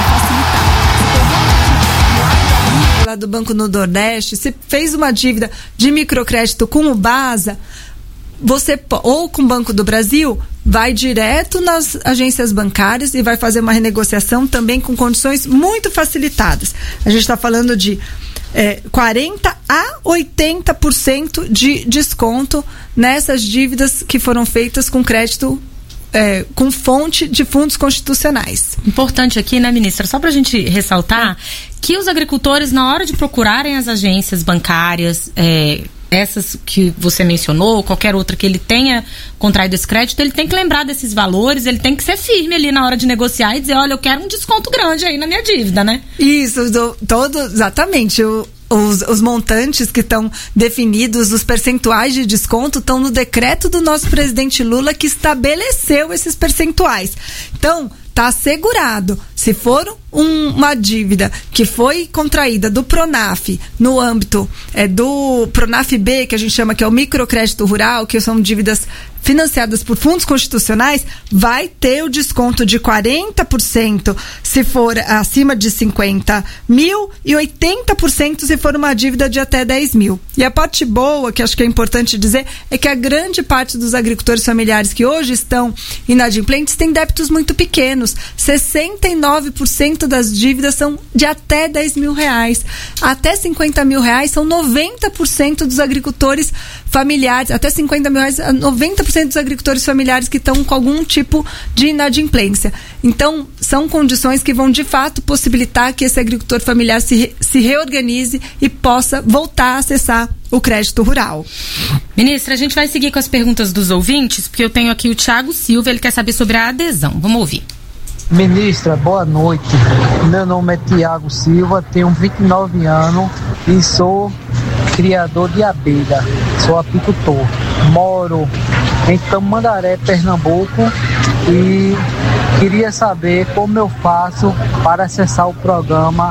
facilitar. Lá do Banco no Nordeste, se fez uma dívida de microcrédito com o BASA, você, ou com o Banco do Brasil, vai direto nas agências bancárias e vai fazer uma renegociação também com condições muito facilitadas. A gente está falando de é, quarenta a oitenta por cento de desconto nessas dívidas que foram feitas com crédito É, com fonte de fundos constitucionais. Importante aqui, né, ministra, só para a gente ressaltar que os agricultores, na hora de procurarem as agências bancárias, é, essas que você mencionou, qualquer outra que ele tenha contraído esse crédito, ele tem que lembrar desses valores, ele tem que ser firme ali na hora de negociar e dizer, olha, eu quero um desconto grande aí na minha dívida, né? Isso, do, todo, exatamente, o Os, os montantes que estão definidos, os percentuais de desconto estão no decreto do nosso presidente Lula que estabeleceu esses percentuais. Então, está assegurado. Se for um, uma dívida que foi contraída do Pronaf no âmbito é, do Pronaf B, que a gente chama que é o microcrédito rural, que são dívidas financiadas por fundos constitucionais, vai ter o desconto de quarenta por cento se for acima de cinquenta mil e oitenta por cento se for uma dívida de até dez mil. E a parte boa, que acho que é importante dizer, é que a grande parte dos agricultores familiares que hoje estão inadimplentes tem débitos muito pequenos. sessenta e nove por cento das dívidas são de até dez mil reais. Até cinquenta mil reais são noventa por cento dos agricultores familiares. Até cinquenta mil reais, noventa por cento dos agricultores familiares que estão com algum tipo de inadimplência. Então, são condições que vão de fato possibilitar que esse agricultor familiar se, re, se reorganize e possa voltar a acessar o crédito rural. Ministra, a gente vai seguir com as perguntas dos ouvintes, porque eu tenho aqui o Thiago Silva, ele quer saber sobre a adesão. Vamos ouvir. Ministra, boa noite. Meu nome é Tiago Silva, tenho vinte e nove anos e sou criador de abelha. Sou apicultor. Moro em Tamandaré, Pernambuco, e queria saber como eu faço para acessar o programa.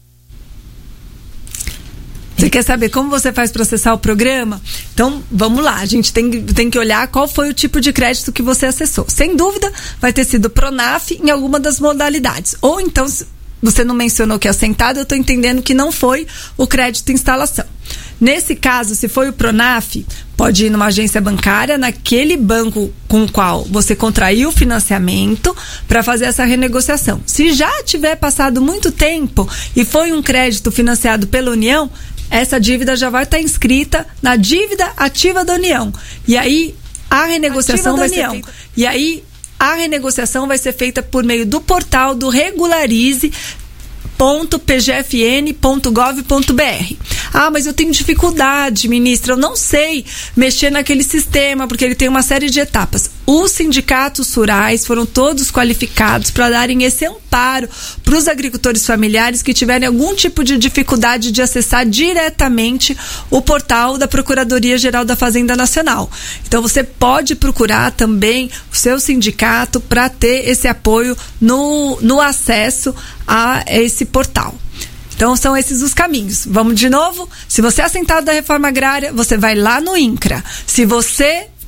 Você quer saber como você faz para acessar o programa? Então, vamos lá. A gente tem, tem que olhar qual foi o tipo de crédito que você acessou. Sem dúvida, vai ter sido Pronaf em alguma das modalidades. Ou então, você não mencionou que é assentado, eu estou entendendo que não foi o crédito instalação. Nesse caso, se foi o Pronaf, pode ir numa agência bancária, naquele banco com o qual você contraiu o financiamento, para fazer essa renegociação. Se já tiver passado muito tempo e foi um crédito financiado pela União, essa dívida já vai estar inscrita na dívida ativa da União. E aí, a renegociação vai ser feita. E aí, a renegociação vai ser feita por meio do portal do regularize ponto p g f n ponto gov ponto b r. Ah, mas eu tenho dificuldade, ministra, eu não sei mexer naquele sistema, porque ele tem uma série de etapas. Os sindicatos rurais foram todos qualificados para darem esse amparo para os agricultores familiares que tiverem algum tipo de dificuldade de acessar diretamente o portal da Procuradoria-Geral da Fazenda Nacional. Então, você pode procurar também o seu sindicato para ter esse apoio no, no acesso a esse portal. Então, são esses os caminhos. Vamos de novo? Se você é assentado da reforma agrária, você vai lá no INCRA. Se você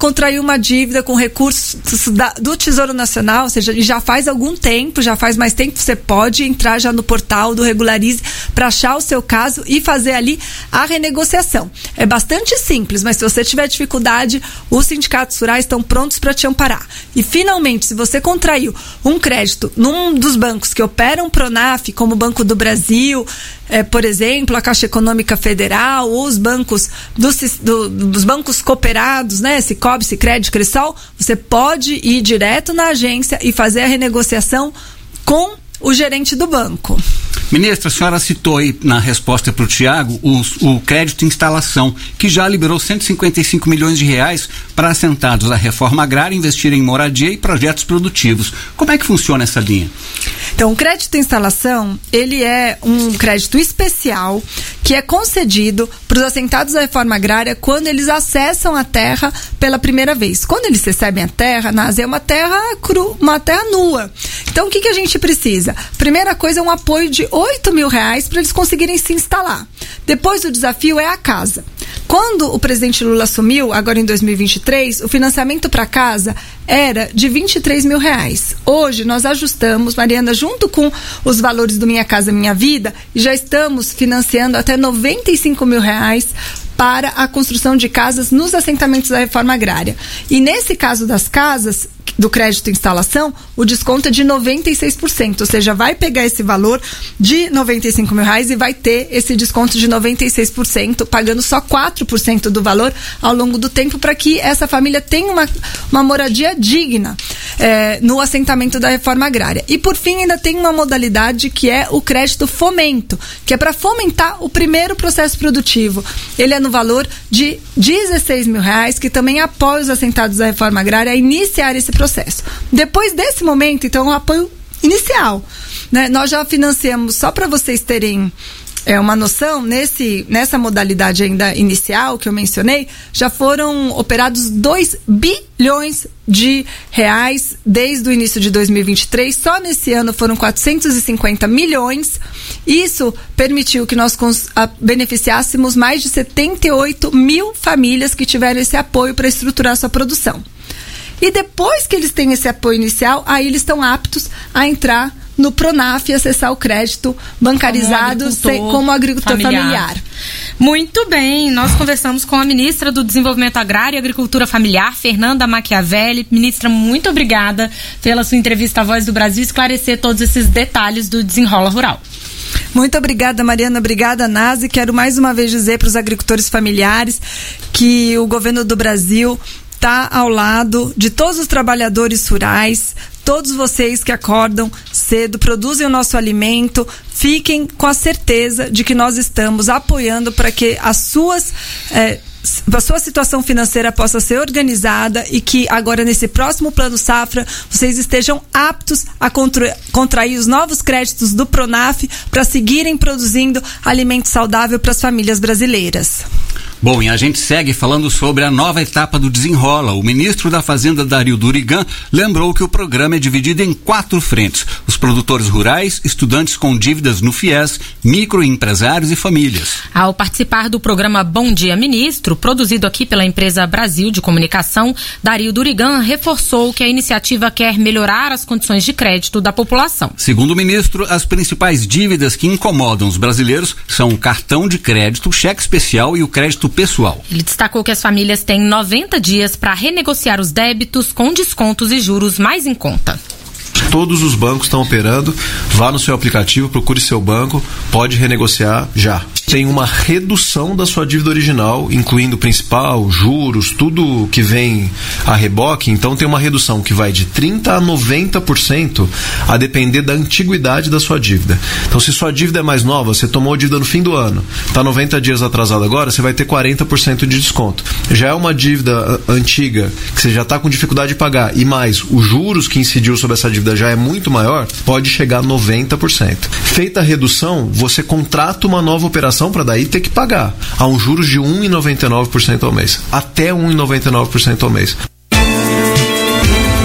contraiu uma dívida com recursos da, do Tesouro Nacional, ou seja, já faz algum tempo, já faz mais tempo, você pode entrar já no portal do Regularize para achar o seu caso e fazer ali a renegociação. É bastante simples, mas se você tiver dificuldade, os sindicatos rurais estão prontos para te amparar. E finalmente, se você contraiu um crédito num dos bancos que operam Pronaf, como o Banco do Brasil, é, por exemplo, a Caixa Econômica Federal, ou os bancos do, do, dos bancos cooperados, né, Sicob, Sicredi, Cressol, você pode ir direto na agência e fazer a renegociação com o gerente do banco. Ministra, a senhora citou aí na resposta para o Tiago o crédito instalação, que já liberou cento e cinquenta e cinco milhões de reais para assentados da reforma agrária investir em moradia e projetos produtivos. Como é que funciona essa linha? Então, o crédito instalação, ele é um crédito especial que é concedido para os assentados da reforma agrária quando eles acessam a terra pela primeira vez. Quando eles recebem a terra, nasce é uma terra cru, uma terra nua. Então, o que, que a gente precisa? Primeira coisa é um apoio de oito mil reais para eles conseguirem se instalar. Depois, o desafio é a casa. Quando o presidente Lula assumiu, agora em dois mil e vinte e três, o financiamento para casa era de vinte e três mil reais. Hoje, nós ajustamos, Mariana, junto com os valores do Minha Casa Minha Vida, e já estamos financiando até noventa e cinco mil reais para a construção de casas nos assentamentos da reforma agrária. E nesse caso das casas, do crédito instalação, o desconto é de noventa e seis por cento, ou seja, vai pegar esse valor de noventa e cinco mil reais e vai ter esse desconto de noventa e seis por cento, pagando só quatro por cento do valor ao longo do tempo, para que essa família tenha uma, uma moradia digna é, no assentamento da reforma agrária. E por fim, ainda tem uma modalidade que é o crédito fomento, que é para fomentar o primeiro processo produtivo. Ele é no valor de dezesseis mil reais, que também apoia os assentados da reforma agrária a iniciar esse processo. Depois desse momento, então, o apoio inicial, né? Nós já financiamos, só para vocês terem é, uma noção, nesse, nessa modalidade ainda inicial que eu mencionei, já foram operados dois bilhões de reais desde o início de dois mil e vinte e três. Só nesse ano foram quatrocentos e cinquenta milhões. Isso permitiu que nós cons- a, beneficiássemos mais de setenta e oito mil famílias que tiveram esse apoio para estruturar sua produção. E depois que eles têm esse apoio inicial, aí eles estão aptos a entrar no Pronaf e acessar o crédito bancarizado como agricultor, sem, como agricultor familiar. familiar. Muito bem, nós conversamos com a ministra do Desenvolvimento Agrário e Agricultura Familiar, Fernanda Machiavelli. Ministra, muito obrigada pela sua entrevista à Voz do Brasil, esclarecer todos esses detalhes do Desenrola Rural. Muito obrigada, Mariana. Obrigada, Nazi. Quero mais uma vez dizer para os agricultores familiares que o governo do Brasil está ao lado de todos os trabalhadores rurais, todos vocês que acordam cedo, produzem o nosso alimento, fiquem com a certeza de que nós estamos apoiando para que as suas, eh, a sua situação financeira possa ser organizada e que agora nesse próximo Plano Safra vocês estejam aptos a contra, contrair os novos créditos do Pronaf para seguirem produzindo alimento saudável para as famílias brasileiras. Bom, e a gente segue falando sobre a nova etapa do Desenrola. O ministro da Fazenda, Dario Durigan, lembrou que o programa é dividido em quatro frentes: os produtores rurais, estudantes com dívidas no FIES, microempresários e famílias. Ao participar do programa Bom Dia Ministro, produzido aqui pela empresa Brasil de Comunicação, Dario Durigan reforçou que a iniciativa quer melhorar as condições de crédito da população. Segundo o ministro, as principais dívidas que incomodam os brasileiros são o cartão de crédito, cheque especial e o crédito pessoal. Ele destacou que as famílias têm noventa dias para renegociar os débitos com descontos e juros mais em conta. Todos os bancos estão operando, vá no seu aplicativo, procure seu banco, pode renegociar já. Tem uma redução da sua dívida original, incluindo principal, juros, tudo que vem a reboque, então tem uma redução que vai de trinta por cento a noventa por cento a depender da antiguidade da sua dívida. Então se sua dívida é mais nova, você tomou dívida no fim do ano, está noventa dias atrasado agora, você vai ter quarenta por cento de desconto. Já é uma dívida antiga, que você já está com dificuldade de pagar, e mais os juros que incidiu sobre essa dívida já é muito maior, pode chegar a noventa por cento. Feita a redução, você contrata uma nova operação para daí ter que pagar a um juros de um vírgula noventa e nove por cento ao mês, até um vírgula noventa e nove por cento ao mês.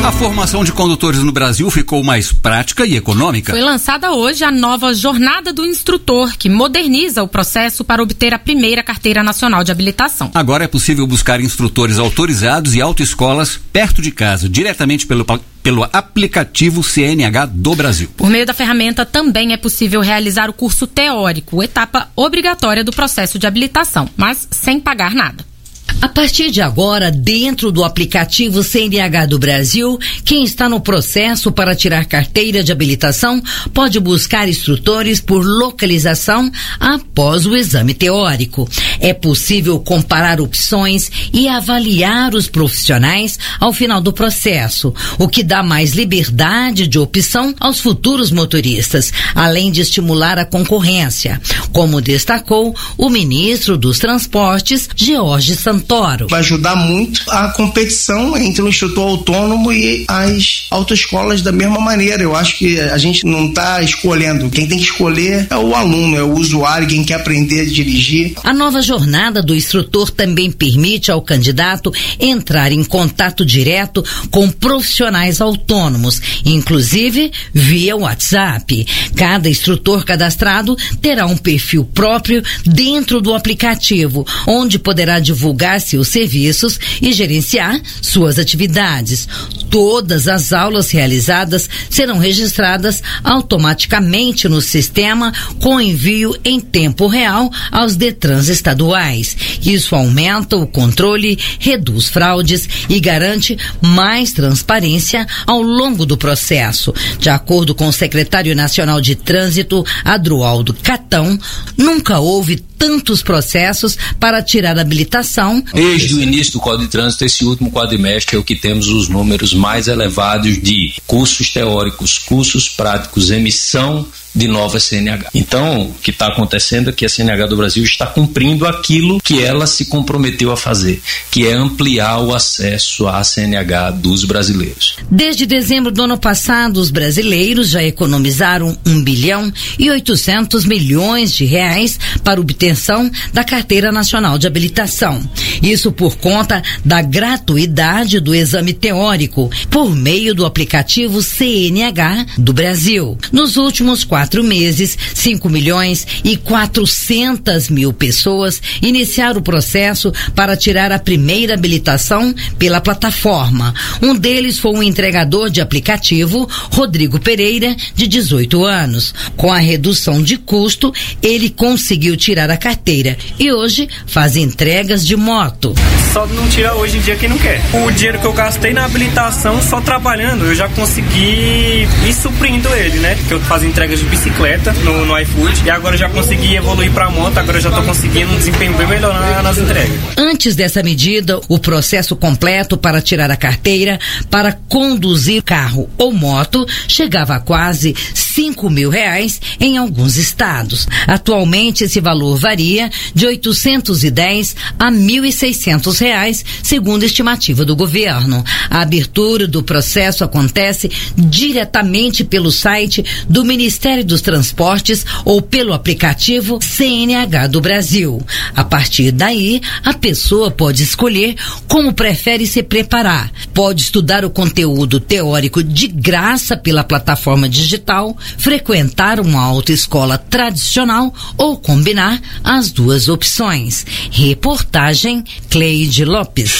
A formação de condutores no Brasil ficou mais prática e econômica. Foi lançada hoje a nova Jornada do Instrutor, que moderniza o processo para obter a primeira carteira nacional de habilitação. Agora é possível buscar instrutores autorizados e autoescolas perto de casa, diretamente pelo, pelo aplicativo C N H do Brasil. Por meio da ferramenta também é possível realizar o curso teórico, etapa obrigatória do processo de habilitação, mas sem pagar nada. A partir de agora, dentro do aplicativo C N H do Brasil, quem está no processo para tirar carteira de habilitação pode buscar instrutores por localização após o exame teórico. É possível comparar opções e avaliar os profissionais ao final do processo, o que dá mais liberdade de opção aos futuros motoristas, além de estimular a concorrência, como destacou o ministro dos Transportes, George Santoro. Vai ajudar muito a competição entre o instrutor autônomo e as autoescolas da mesma maneira. Eu acho que a gente não está escolhendo. Quem tem que escolher é o aluno, é o usuário, quem quer aprender a dirigir. A nova jornada do instrutor também permite ao candidato entrar em contato direto com profissionais autônomos, inclusive via WhatsApp. Cada instrutor cadastrado terá um perfil próprio dentro do aplicativo, onde poderá divulgar seus serviços e gerenciar suas atividades. Todas as aulas realizadas serão registradas automaticamente no sistema com envio em tempo real aos Detrans estaduais. Isso aumenta o controle, reduz fraudes e garante mais transparência ao longo do processo. De acordo com o secretário nacional de Trânsito, Adroaldo Catão, nunca houve tantos processos para tirar a habilitação. Desde o início do Código de Trânsito, esse último quadrimestre é o que temos os números mais elevados de cursos teóricos, cursos práticos, emissão de nova C N H. Então, o que está acontecendo é que a C N H do Brasil está cumprindo aquilo que ela se comprometeu a fazer, que é ampliar o acesso à C N H dos brasileiros. Desde dezembro do ano passado, os brasileiros já economizaram um bilhão e oitocentos milhões de reais para obtenção da Carteira Nacional de Habilitação. Isso por conta da gratuidade do exame teórico, por meio do aplicativo C N H do Brasil. Nos últimos quatro Quatro meses, cinco milhões e quatrocentas mil pessoas iniciaram o processo para tirar a primeira habilitação pela plataforma. Um deles foi um entregador de aplicativo, Rodrigo Pereira, de dezoito anos. Com a redução de custo, ele conseguiu tirar a carteira e hoje faz entregas de moto. Só não tira hoje em dia quem não quer. O dinheiro que eu gastei na habilitação, só trabalhando, eu já consegui ir suprindo ele, né? Que eu faço entregas de bicicleta no, no iFood e agora eu já consegui evoluir para moto, agora eu já estou conseguindo um desempenho bem melhor nas entregas. Antes dessa medida, o processo completo para tirar a carteira para conduzir carro ou moto chegava a quase cinco mil reais em alguns estados. Atualmente esse valor varia de oitocentos e dez a mil e seiscentos reais, segundo a estimativa do governo. A abertura do processo acontece diretamente pelo site do Ministério dos Transportes ou pelo aplicativo C N H do Brasil. A partir daí, a pessoa pode escolher como prefere se preparar. Pode estudar o conteúdo teórico de graça pela plataforma digital, frequentar uma autoescola tradicional ou combinar as duas opções. Reportagem Cleide Lopes.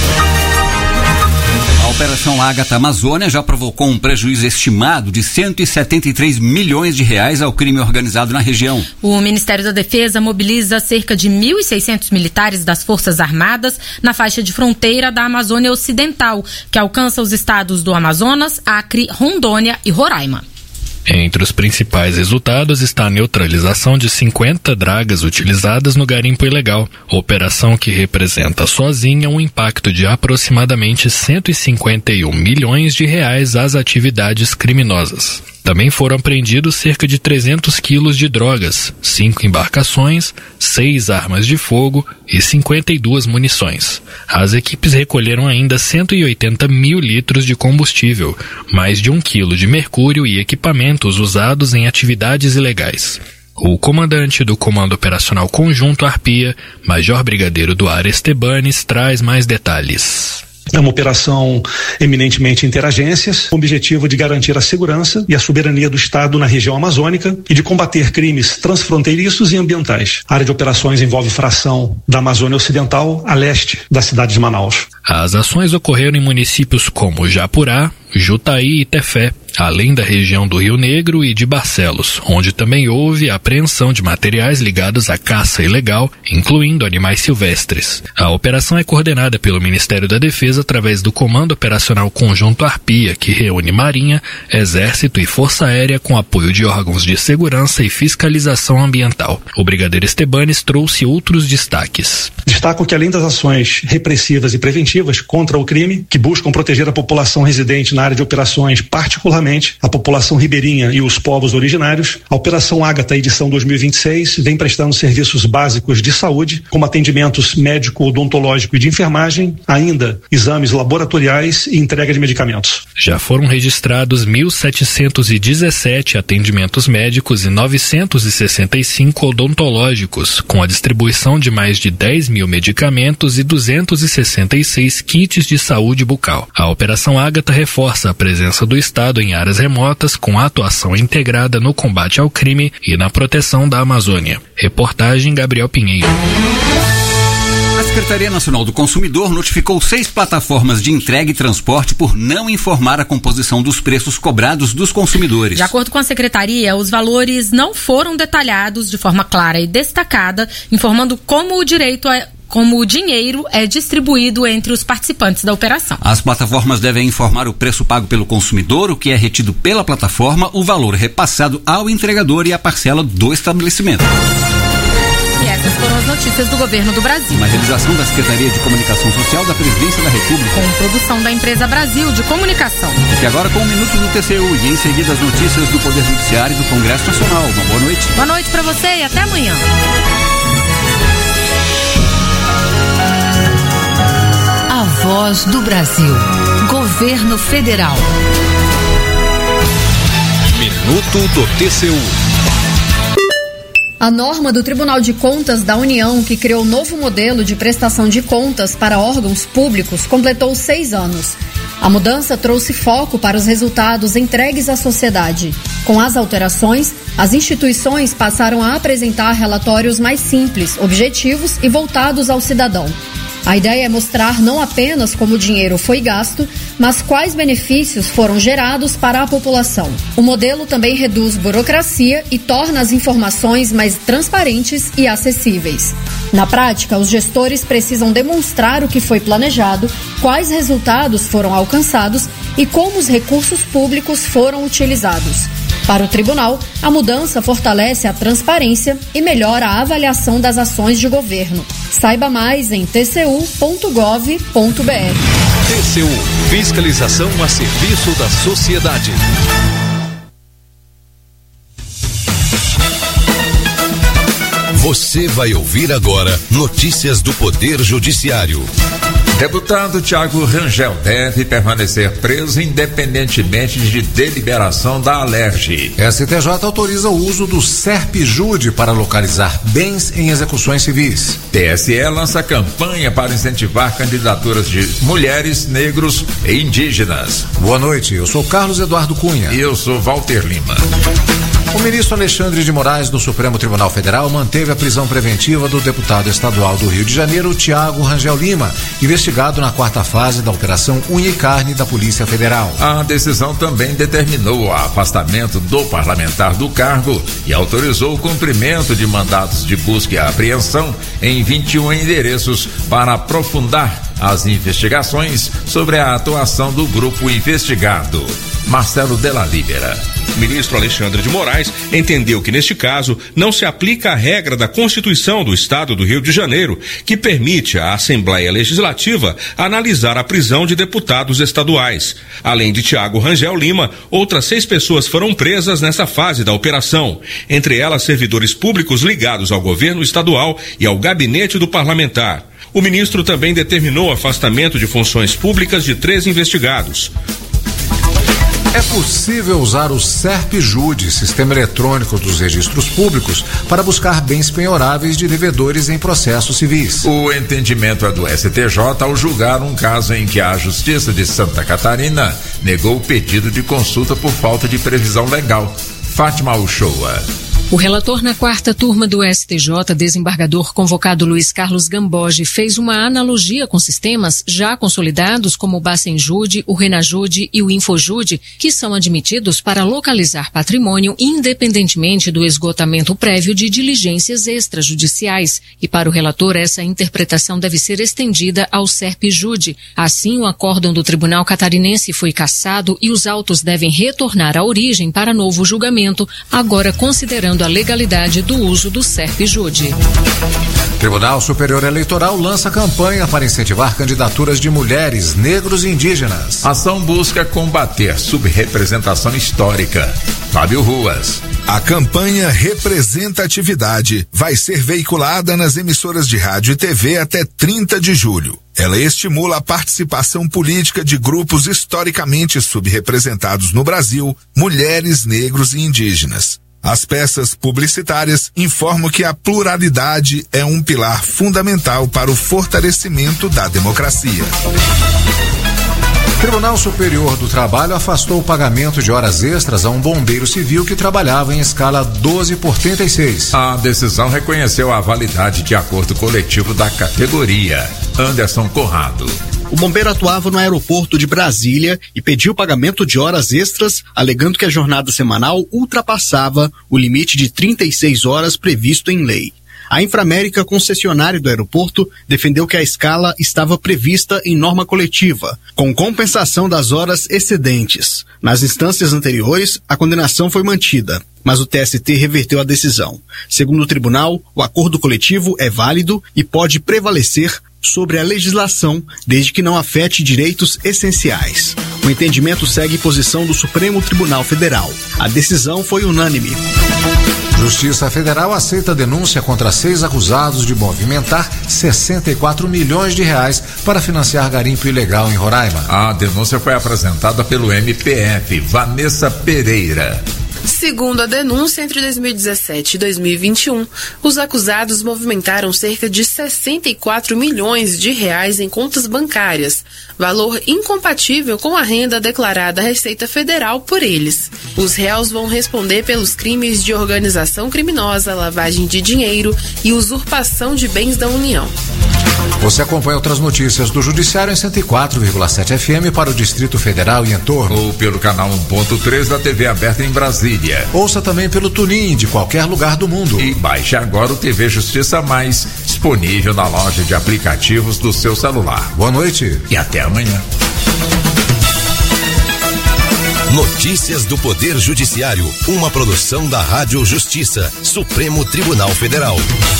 A Operação Ágata Amazônia já provocou um prejuízo estimado de cento e setenta e três milhões de reais ao crime organizado na região. O Ministério da Defesa mobiliza cerca de mil e seiscentos militares das Forças Armadas na faixa de fronteira da Amazônia Ocidental, que alcança os estados do Amazonas, Acre, Rondônia e Roraima. Entre os principais resultados está a neutralização de cinquenta dragas utilizadas no garimpo ilegal, operação que representa sozinha um impacto de aproximadamente cento e cinquenta e um milhões de reais às atividades criminosas. Também foram apreendidos cerca de trezentos quilos de drogas, cinco embarcações, seis armas de fogo e cinquenta e duas munições. As equipes recolheram ainda cento e oitenta mil litros de combustível, mais de um quilo de mercúrio e equipamentos usados em atividades ilegais. O comandante do Comando Operacional Conjunto Arpia, Major Brigadeiro Duarte Estebanes, traz mais detalhes. É uma operação eminentemente interagências, com o objetivo de garantir a segurança e a soberania do Estado na região amazônica e de combater crimes transfronteiriços e ambientais. A área de operações envolve fração da Amazônia Ocidental a leste da cidade de Manaus. As ações ocorreram em municípios como Japurá, Jutaí e Tefé, além da região do Rio Negro e de Barcelos, onde também houve apreensão de materiais ligados à caça ilegal, incluindo animais silvestres. A operação é coordenada pelo Ministério da Defesa através do Comando Operacional Conjunto Arpia, que reúne Marinha, Exército e Força Aérea com apoio de órgãos de segurança e fiscalização ambiental. O brigadeiro Estebanes trouxe outros destaques. Destaco que além das ações repressivas e preventivas contra o crime, que buscam proteger a população residente na área de operações, particularmente a população ribeirinha e os povos originários, a Operação Ágata edição dois mil e vinte e seis vem prestando serviços básicos de saúde, como atendimentos médico, odontológico e de enfermagem, ainda exames laboratoriais e entrega de medicamentos. Já foram registrados mil setecentos e dezessete atendimentos médicos e novecentos e sessenta e cinco odontológicos, com a distribuição de mais de dez mil medicamentos e duzentos e sessenta e seis kits de saúde bucal. A Operação Ágata reforça a presença do Estado em áreas remotas com atuação integrada no combate ao crime e na proteção da Amazônia. Reportagem Gabriel Pinheiro. A Secretaria Nacional do Consumidor notificou seis plataformas de entrega e transporte por não informar a composição dos preços cobrados dos consumidores. De acordo com a Secretaria, os valores não foram detalhados de forma clara e destacada, informando como o direito a como o dinheiro é distribuído entre os participantes da operação. As plataformas devem informar o preço pago pelo consumidor, o que é retido pela plataforma, o valor repassado ao entregador e a parcela do estabelecimento. E essas foram as notícias do Governo do Brasil. Uma realização da Secretaria de Comunicação Social da Presidência da República. Com produção da Empresa Brasil de Comunicação. Fique agora com um minuto do T C U e em seguida as notícias do Poder Judiciário e do Congresso Nacional. Uma boa noite. Boa noite para você e até amanhã. A Voz do Brasil. Governo Federal. Minuto do T C U. A norma do Tribunal de Contas da União, que criou um novo modelo de prestação de contas para órgãos públicos, completou seis anos. A mudança trouxe foco para os resultados entregues à sociedade. Com as alterações, as instituições passaram a apresentar relatórios mais simples, objetivos e voltados ao cidadão. A ideia é mostrar não apenas como o dinheiro foi gasto, mas quais benefícios foram gerados para a população. O modelo também reduz burocracia e torna as informações mais transparentes e acessíveis. Na prática, os gestores precisam demonstrar o que foi planejado, quais resultados foram alcançados e como os recursos públicos foram utilizados. Para o tribunal, a mudança fortalece a transparência e melhora a avaliação das ações de governo. Saiba mais em t c u ponto gov ponto b r. T C U, fiscalização a serviço da sociedade. Você vai ouvir agora notícias do Poder Judiciário. Deputado Tiago Rangel deve permanecer preso independentemente de deliberação da Alerj. S T J autoriza o uso do SERP-Jude para localizar bens em execuções civis. T S E lança campanha para incentivar candidaturas de mulheres, negros e indígenas. Boa noite, eu sou Carlos Eduardo Cunha. E eu sou Walter Lima. O ministro Alexandre de Moraes, do Supremo Tribunal Federal, manteve a prisão preventiva do deputado estadual do Rio de Janeiro, Tiago Rangel Lima, investigado na quarta fase da Operação Unha e Carne da Polícia Federal. A decisão também determinou o afastamento do parlamentar do cargo e autorizou o cumprimento de mandados de busca e apreensão em vinte e um endereços para aprofundar as investigações sobre a atuação do grupo investigado. Marcelo Della Libera. O ministro Alexandre de Moraes entendeu que, neste caso, não se aplica a regra da Constituição do Estado do Rio de Janeiro, que permite à Assembleia Legislativa analisar a prisão de deputados estaduais. Além de Tiago Rangel Lima, outras seis pessoas foram presas nessa fase da operação, entre elas servidores públicos ligados ao governo estadual e ao gabinete do parlamentar. O ministro também determinou o afastamento de funções públicas de três investigados. É possível usar o SERP-Jude, Sistema Eletrônico dos Registros Públicos, para buscar bens penhoráveis de devedores em processos civis. O entendimento é do S T J ao julgar um caso em que a Justiça de Santa Catarina negou o pedido de consulta por falta de previsão legal. Fátima Uchoa. O relator na quarta turma do S T J, desembargador convocado Luiz Carlos Gamboge, fez uma analogia com sistemas já consolidados como o Bacenjude, o Renajude e o Infojude, que são admitidos para localizar patrimônio independentemente do esgotamento prévio de diligências extrajudiciais. E para o relator, essa interpretação deve ser estendida ao SERP-Jude. Assim, o acórdão do Tribunal Catarinense foi cassado e os autos devem retornar à origem para novo julgamento, agora considerando a legalidade do uso do SERP-Jude. Tribunal Superior Eleitoral lança campanha para incentivar candidaturas de mulheres, negros e indígenas. A ação busca combater subrepresentação histórica. Fábio Ruas. A campanha Representatividade vai ser veiculada nas emissoras de rádio e T V até trinta de julho. Ela estimula a participação política de grupos historicamente subrepresentados no Brasil, mulheres, negros e indígenas. As peças publicitárias informam que a pluralidade é um pilar fundamental para o fortalecimento da democracia. Tribunal Superior do Trabalho afastou o pagamento de horas extras a um bombeiro civil que trabalhava em escala doze por trinta e seis. A decisão reconheceu a validade de acordo coletivo da categoria. Anderson Corrado. O bombeiro atuava no aeroporto de Brasília e pediu pagamento de horas extras, alegando que a jornada semanal ultrapassava o limite de trinta e seis horas previsto em lei. A Inframérica, concessionária do aeroporto, defendeu que a escala estava prevista em norma coletiva, com compensação das horas excedentes. Nas instâncias anteriores, a condenação foi mantida, mas o T S T reverteu a decisão. Segundo o tribunal, o acordo coletivo é válido e pode prevalecer sobre a legislação, desde que não afete direitos essenciais. O entendimento segue posição do Supremo Tribunal Federal. A decisão foi unânime. Justiça Federal aceita denúncia contra seis acusados de movimentar sessenta e quatro milhões de reais para financiar garimpo ilegal em Roraima. A denúncia foi apresentada pelo M P F, Vanessa Pereira. Segundo a denúncia, entre dois mil e dezessete e dois mil e vinte e um, os acusados movimentaram cerca de sessenta e quatro milhões de reais em contas bancárias, valor incompatível com a renda declarada à Receita Federal por eles. Os réus vão responder pelos crimes de organização criminosa, lavagem de dinheiro e usurpação de bens da União. Você acompanha outras notícias do Judiciário em cento e quatro vírgula sete F M para o Distrito Federal e entorno. Ou pelo canal um ponto três da T V aberta em Brasília. Ouça também pelo TuneIn de qualquer lugar do mundo. E baixe agora o T V Justiça Mais, disponível na loja de aplicativos do seu celular. Boa noite e até amanhã. Notícias do Poder Judiciário, uma produção da Rádio Justiça, Supremo Tribunal Federal.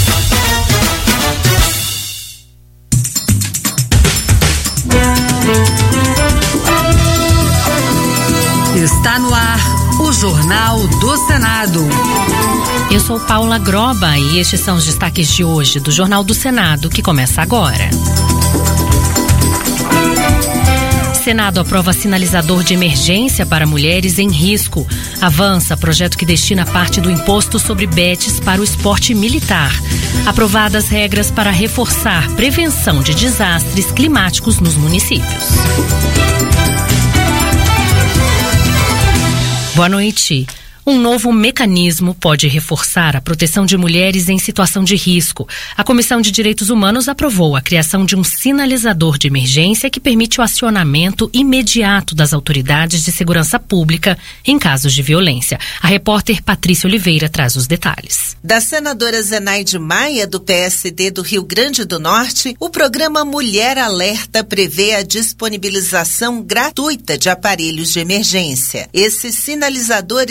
Está no ar o Jornal do Senado. Eu sou Paula Groba e estes são os destaques de hoje do Jornal do Senado, que começa agora. Senado aprova sinalizador de emergência para mulheres em risco. Avança projeto que destina parte do imposto sobre bets para o esporte militar. Aprovadas regras para reforçar prevenção de desastres climáticos nos municípios. Boa noite. Um novo mecanismo pode reforçar a proteção de mulheres em situação de risco. A Comissão de Direitos Humanos aprovou a criação de um sinalizador de emergência que permite o acionamento imediato das autoridades de segurança pública em casos de violência. A repórter Patrícia Oliveira traz os detalhes. Da senadora Zenaide Maia, do P S D do Rio Grande do Norte, o programa Mulher Alerta prevê a disponibilização gratuita de aparelhos de emergência. Esses sinalizadores possibilitam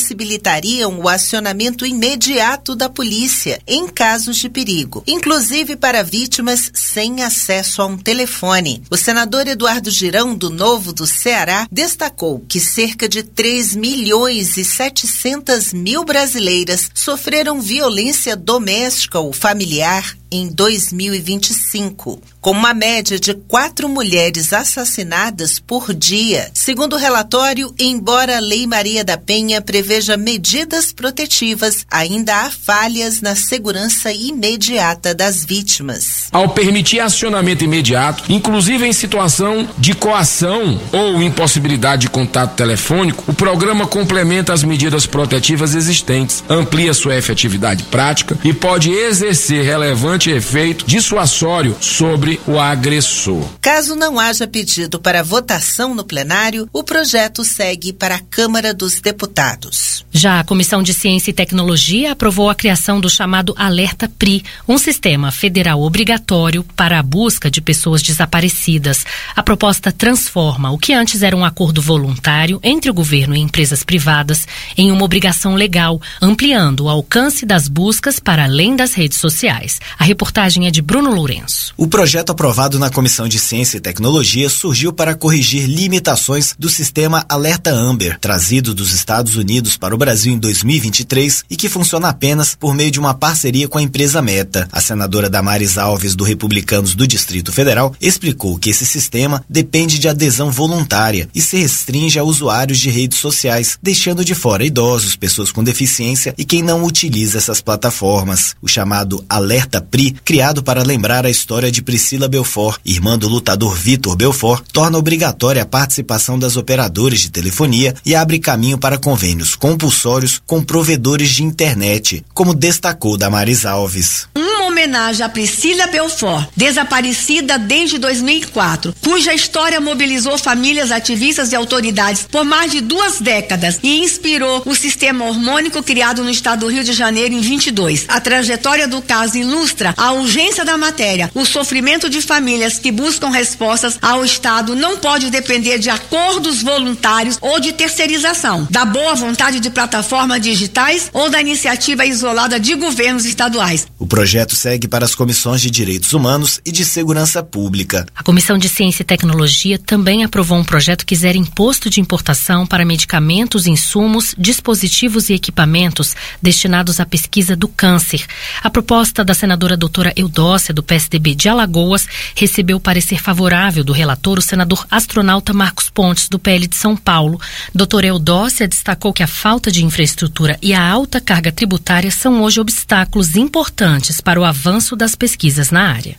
possibilitariam o acionamento imediato da polícia em casos de perigo, inclusive para vítimas sem acesso a um telefone. O senador Eduardo Girão, do Novo do Ceará, destacou que cerca de três milhões e setecentas mil brasileiras sofreram violência doméstica ou familiar em dois mil e vinte e cinco, com uma média de quatro mulheres assassinadas por dia. Segundo o relatório, embora a Lei Maria da Penha preveja medidas protetivas, ainda há falhas na segurança imediata das vítimas. Ao permitir acionamento imediato, inclusive em situação de coação ou impossibilidade de contato telefônico, o programa complementa as medidas protetivas existentes, amplia sua efetividade prática e pode exercer relevante efeito dissuasório sobre o agressor. Caso não haja pedido para votação no plenário, o projeto segue para a Câmara dos Deputados. Já a Comissão de Ciência e Tecnologia aprovou a criação do chamado Alerta P R I, um sistema federal obrigatório para a busca de pessoas desaparecidas. A proposta transforma o que antes era um acordo voluntário entre o governo e empresas privadas em uma obrigação legal, ampliando o alcance das buscas para além das redes sociais. A reportagem é de Bruno Lourenço. O projeto aprovado na Comissão de Ciência e Tecnologia surgiu para corrigir limitações do sistema Alerta Amber, trazido dos Estados Unidos para o Brasil em dois mil e vinte e três e que funciona apenas por meio de uma parceria com a empresa Meta. A senadora Damares Alves, do Republicanos do Distrito Federal, explicou que esse sistema depende de adesão voluntária e se restringe a usuários de redes sociais, deixando de fora idosos, pessoas com deficiência e quem não utiliza essas plataformas. O chamado Alerta P R I, criado para lembrar a história de Priscila Belfort, irmã do lutador Vitor Belfort, torna obrigatória a participação das operadoras de telefonia e abre caminho para convênios compulsórios com provedores de internet, como destacou Damares Alves. Uma homenagem a Priscila Belfort, desaparecida desde dois mil e quatro, cuja história mobilizou famílias, ativistas e autoridades por mais de duas décadas e inspirou o sistema hormônico criado no estado do Rio de Janeiro em vinte e dois. A trajetória do caso ilustra a urgência da matéria. O sofrimento de famílias que buscam respostas ao Estado não pode depender de acordos voluntários ou de terceirização, da boa vontade de plataformas digitais ou da iniciativa isolada de governos estaduais. O projeto segue para as comissões de Direitos Humanos e de Segurança Pública. A Comissão de Ciência e Tecnologia também aprovou um projeto que zera imposto de importação para medicamentos, insumos, dispositivos e equipamentos destinados à pesquisa do câncer. A proposta da senadora doutora Eudócia, do P S D B de Alagoas, recebeu parecer favorável do relator, o senador astronauta Marcos Pontes, do P L de São Paulo. Doutora Eudócia destacou que a falta de infraestrutura e a alta carga tributária são hoje obstáculos importantes para o avanço das pesquisas na área.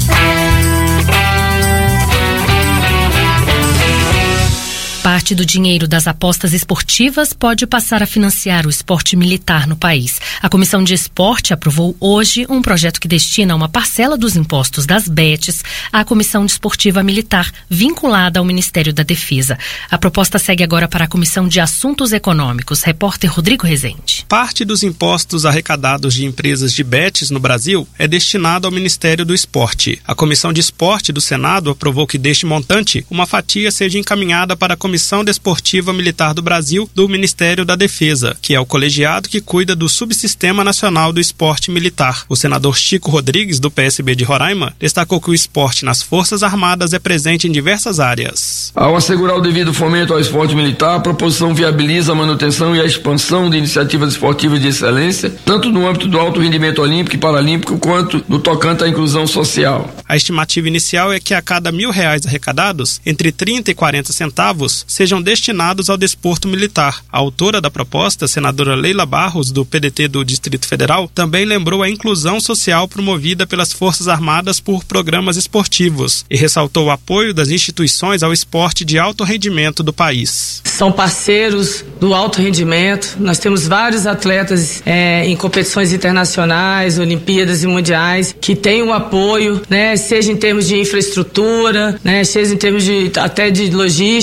Parte do dinheiro das apostas esportivas pode passar a financiar o esporte militar no país. A Comissão de Esporte aprovou hoje um projeto que destina uma parcela dos impostos das betes à Comissão Desportiva Militar, vinculada ao Ministério da Defesa. A proposta segue agora para a Comissão de Assuntos Econômicos. Repórter Rodrigo Rezende. Parte dos impostos arrecadados de empresas de betes no Brasil é destinado ao Ministério do Esporte. A Comissão de Esporte do Senado aprovou que deste montante, uma fatia seja encaminhada para a Comissão Desportiva Militar do Brasil do Ministério da Defesa, que é o colegiado que cuida do Subsistema Nacional do Esporte Militar. O senador Chico Rodrigues, do P S B de Roraima, destacou que o esporte nas Forças Armadas é presente em diversas áreas. Ao assegurar o devido fomento ao esporte militar, a proposição viabiliza a manutenção e a expansão de iniciativas esportivas de excelência, tanto no âmbito do alto rendimento olímpico e paralímpico, quanto no tocante à inclusão social. A estimativa inicial é que a cada mil reais arrecadados, entre trinta e quarenta centavos, sejam destinados ao desporto militar. A autora da proposta, senadora Leila Barros, do P D T do Distrito Federal, também lembrou a inclusão social promovida pelas Forças Armadas por programas esportivos e ressaltou o apoio das instituições ao esporte de alto rendimento do país. São parceiros do alto rendimento. Nós temos vários atletas é, em competições internacionais, Olimpíadas e Mundiais, que têm o apoio, né, seja em termos de infraestrutura, né, seja em termos de, até de logística,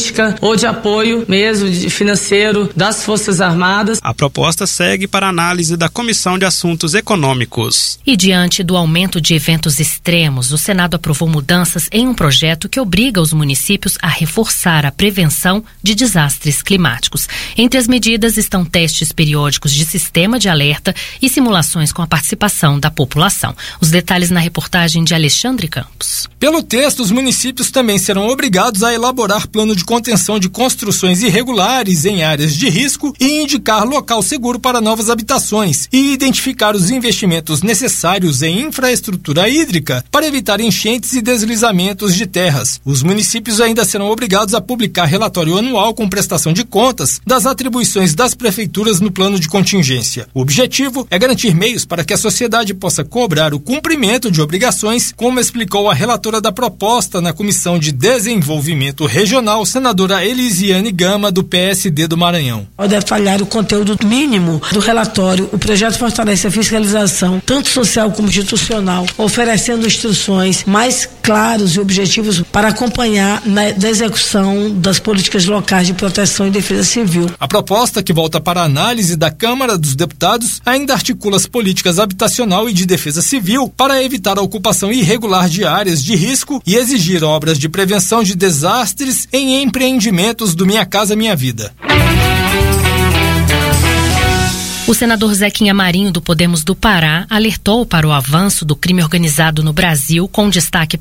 ou de apoio mesmo de financeiro das Forças Armadas. A proposta segue para análise da Comissão de Assuntos Econômicos. E diante do aumento de eventos extremos, o Senado aprovou mudanças em um projeto que obriga os municípios a reforçar a prevenção de desastres climáticos. Entre as medidas estão testes periódicos de sistema de alerta e simulações com a participação da população. Os detalhes na reportagem de Alexandre Campos. Pelo texto, os municípios também serão obrigados a elaborar plano de contenção de construções irregulares em áreas de risco e indicar local seguro para novas habitações e identificar os investimentos necessários em infraestrutura hídrica para evitar enchentes e deslizamentos de terras. Os municípios ainda serão obrigados a publicar relatório anual com prestação de contas das atribuições das prefeituras no plano de contingência. O objetivo é garantir meios para que a sociedade possa cobrar o cumprimento de obrigações, como explicou a relatora da proposta na Comissão de Desenvolvimento Regional, senadora Elisiane Gama, do P S D do Maranhão. Ao detalhar o conteúdo mínimo do relatório, o projeto fortalece a fiscalização, tanto social como institucional, oferecendo instruções mais claras e objetivos para acompanhar na da execução das políticas locais de proteção e defesa civil. A proposta, que volta para a análise da Câmara dos Deputados, ainda articula as políticas habitacional e de defesa civil para evitar a ocupação irregular de áreas de risco e exigir obras de prevenção de desastres em empreendimentos do Minha Casa Minha Vida. O senador Zequinha Marinho, do Podemos do Pará, alertou para o avanço do crime organizado no Brasil, com destaque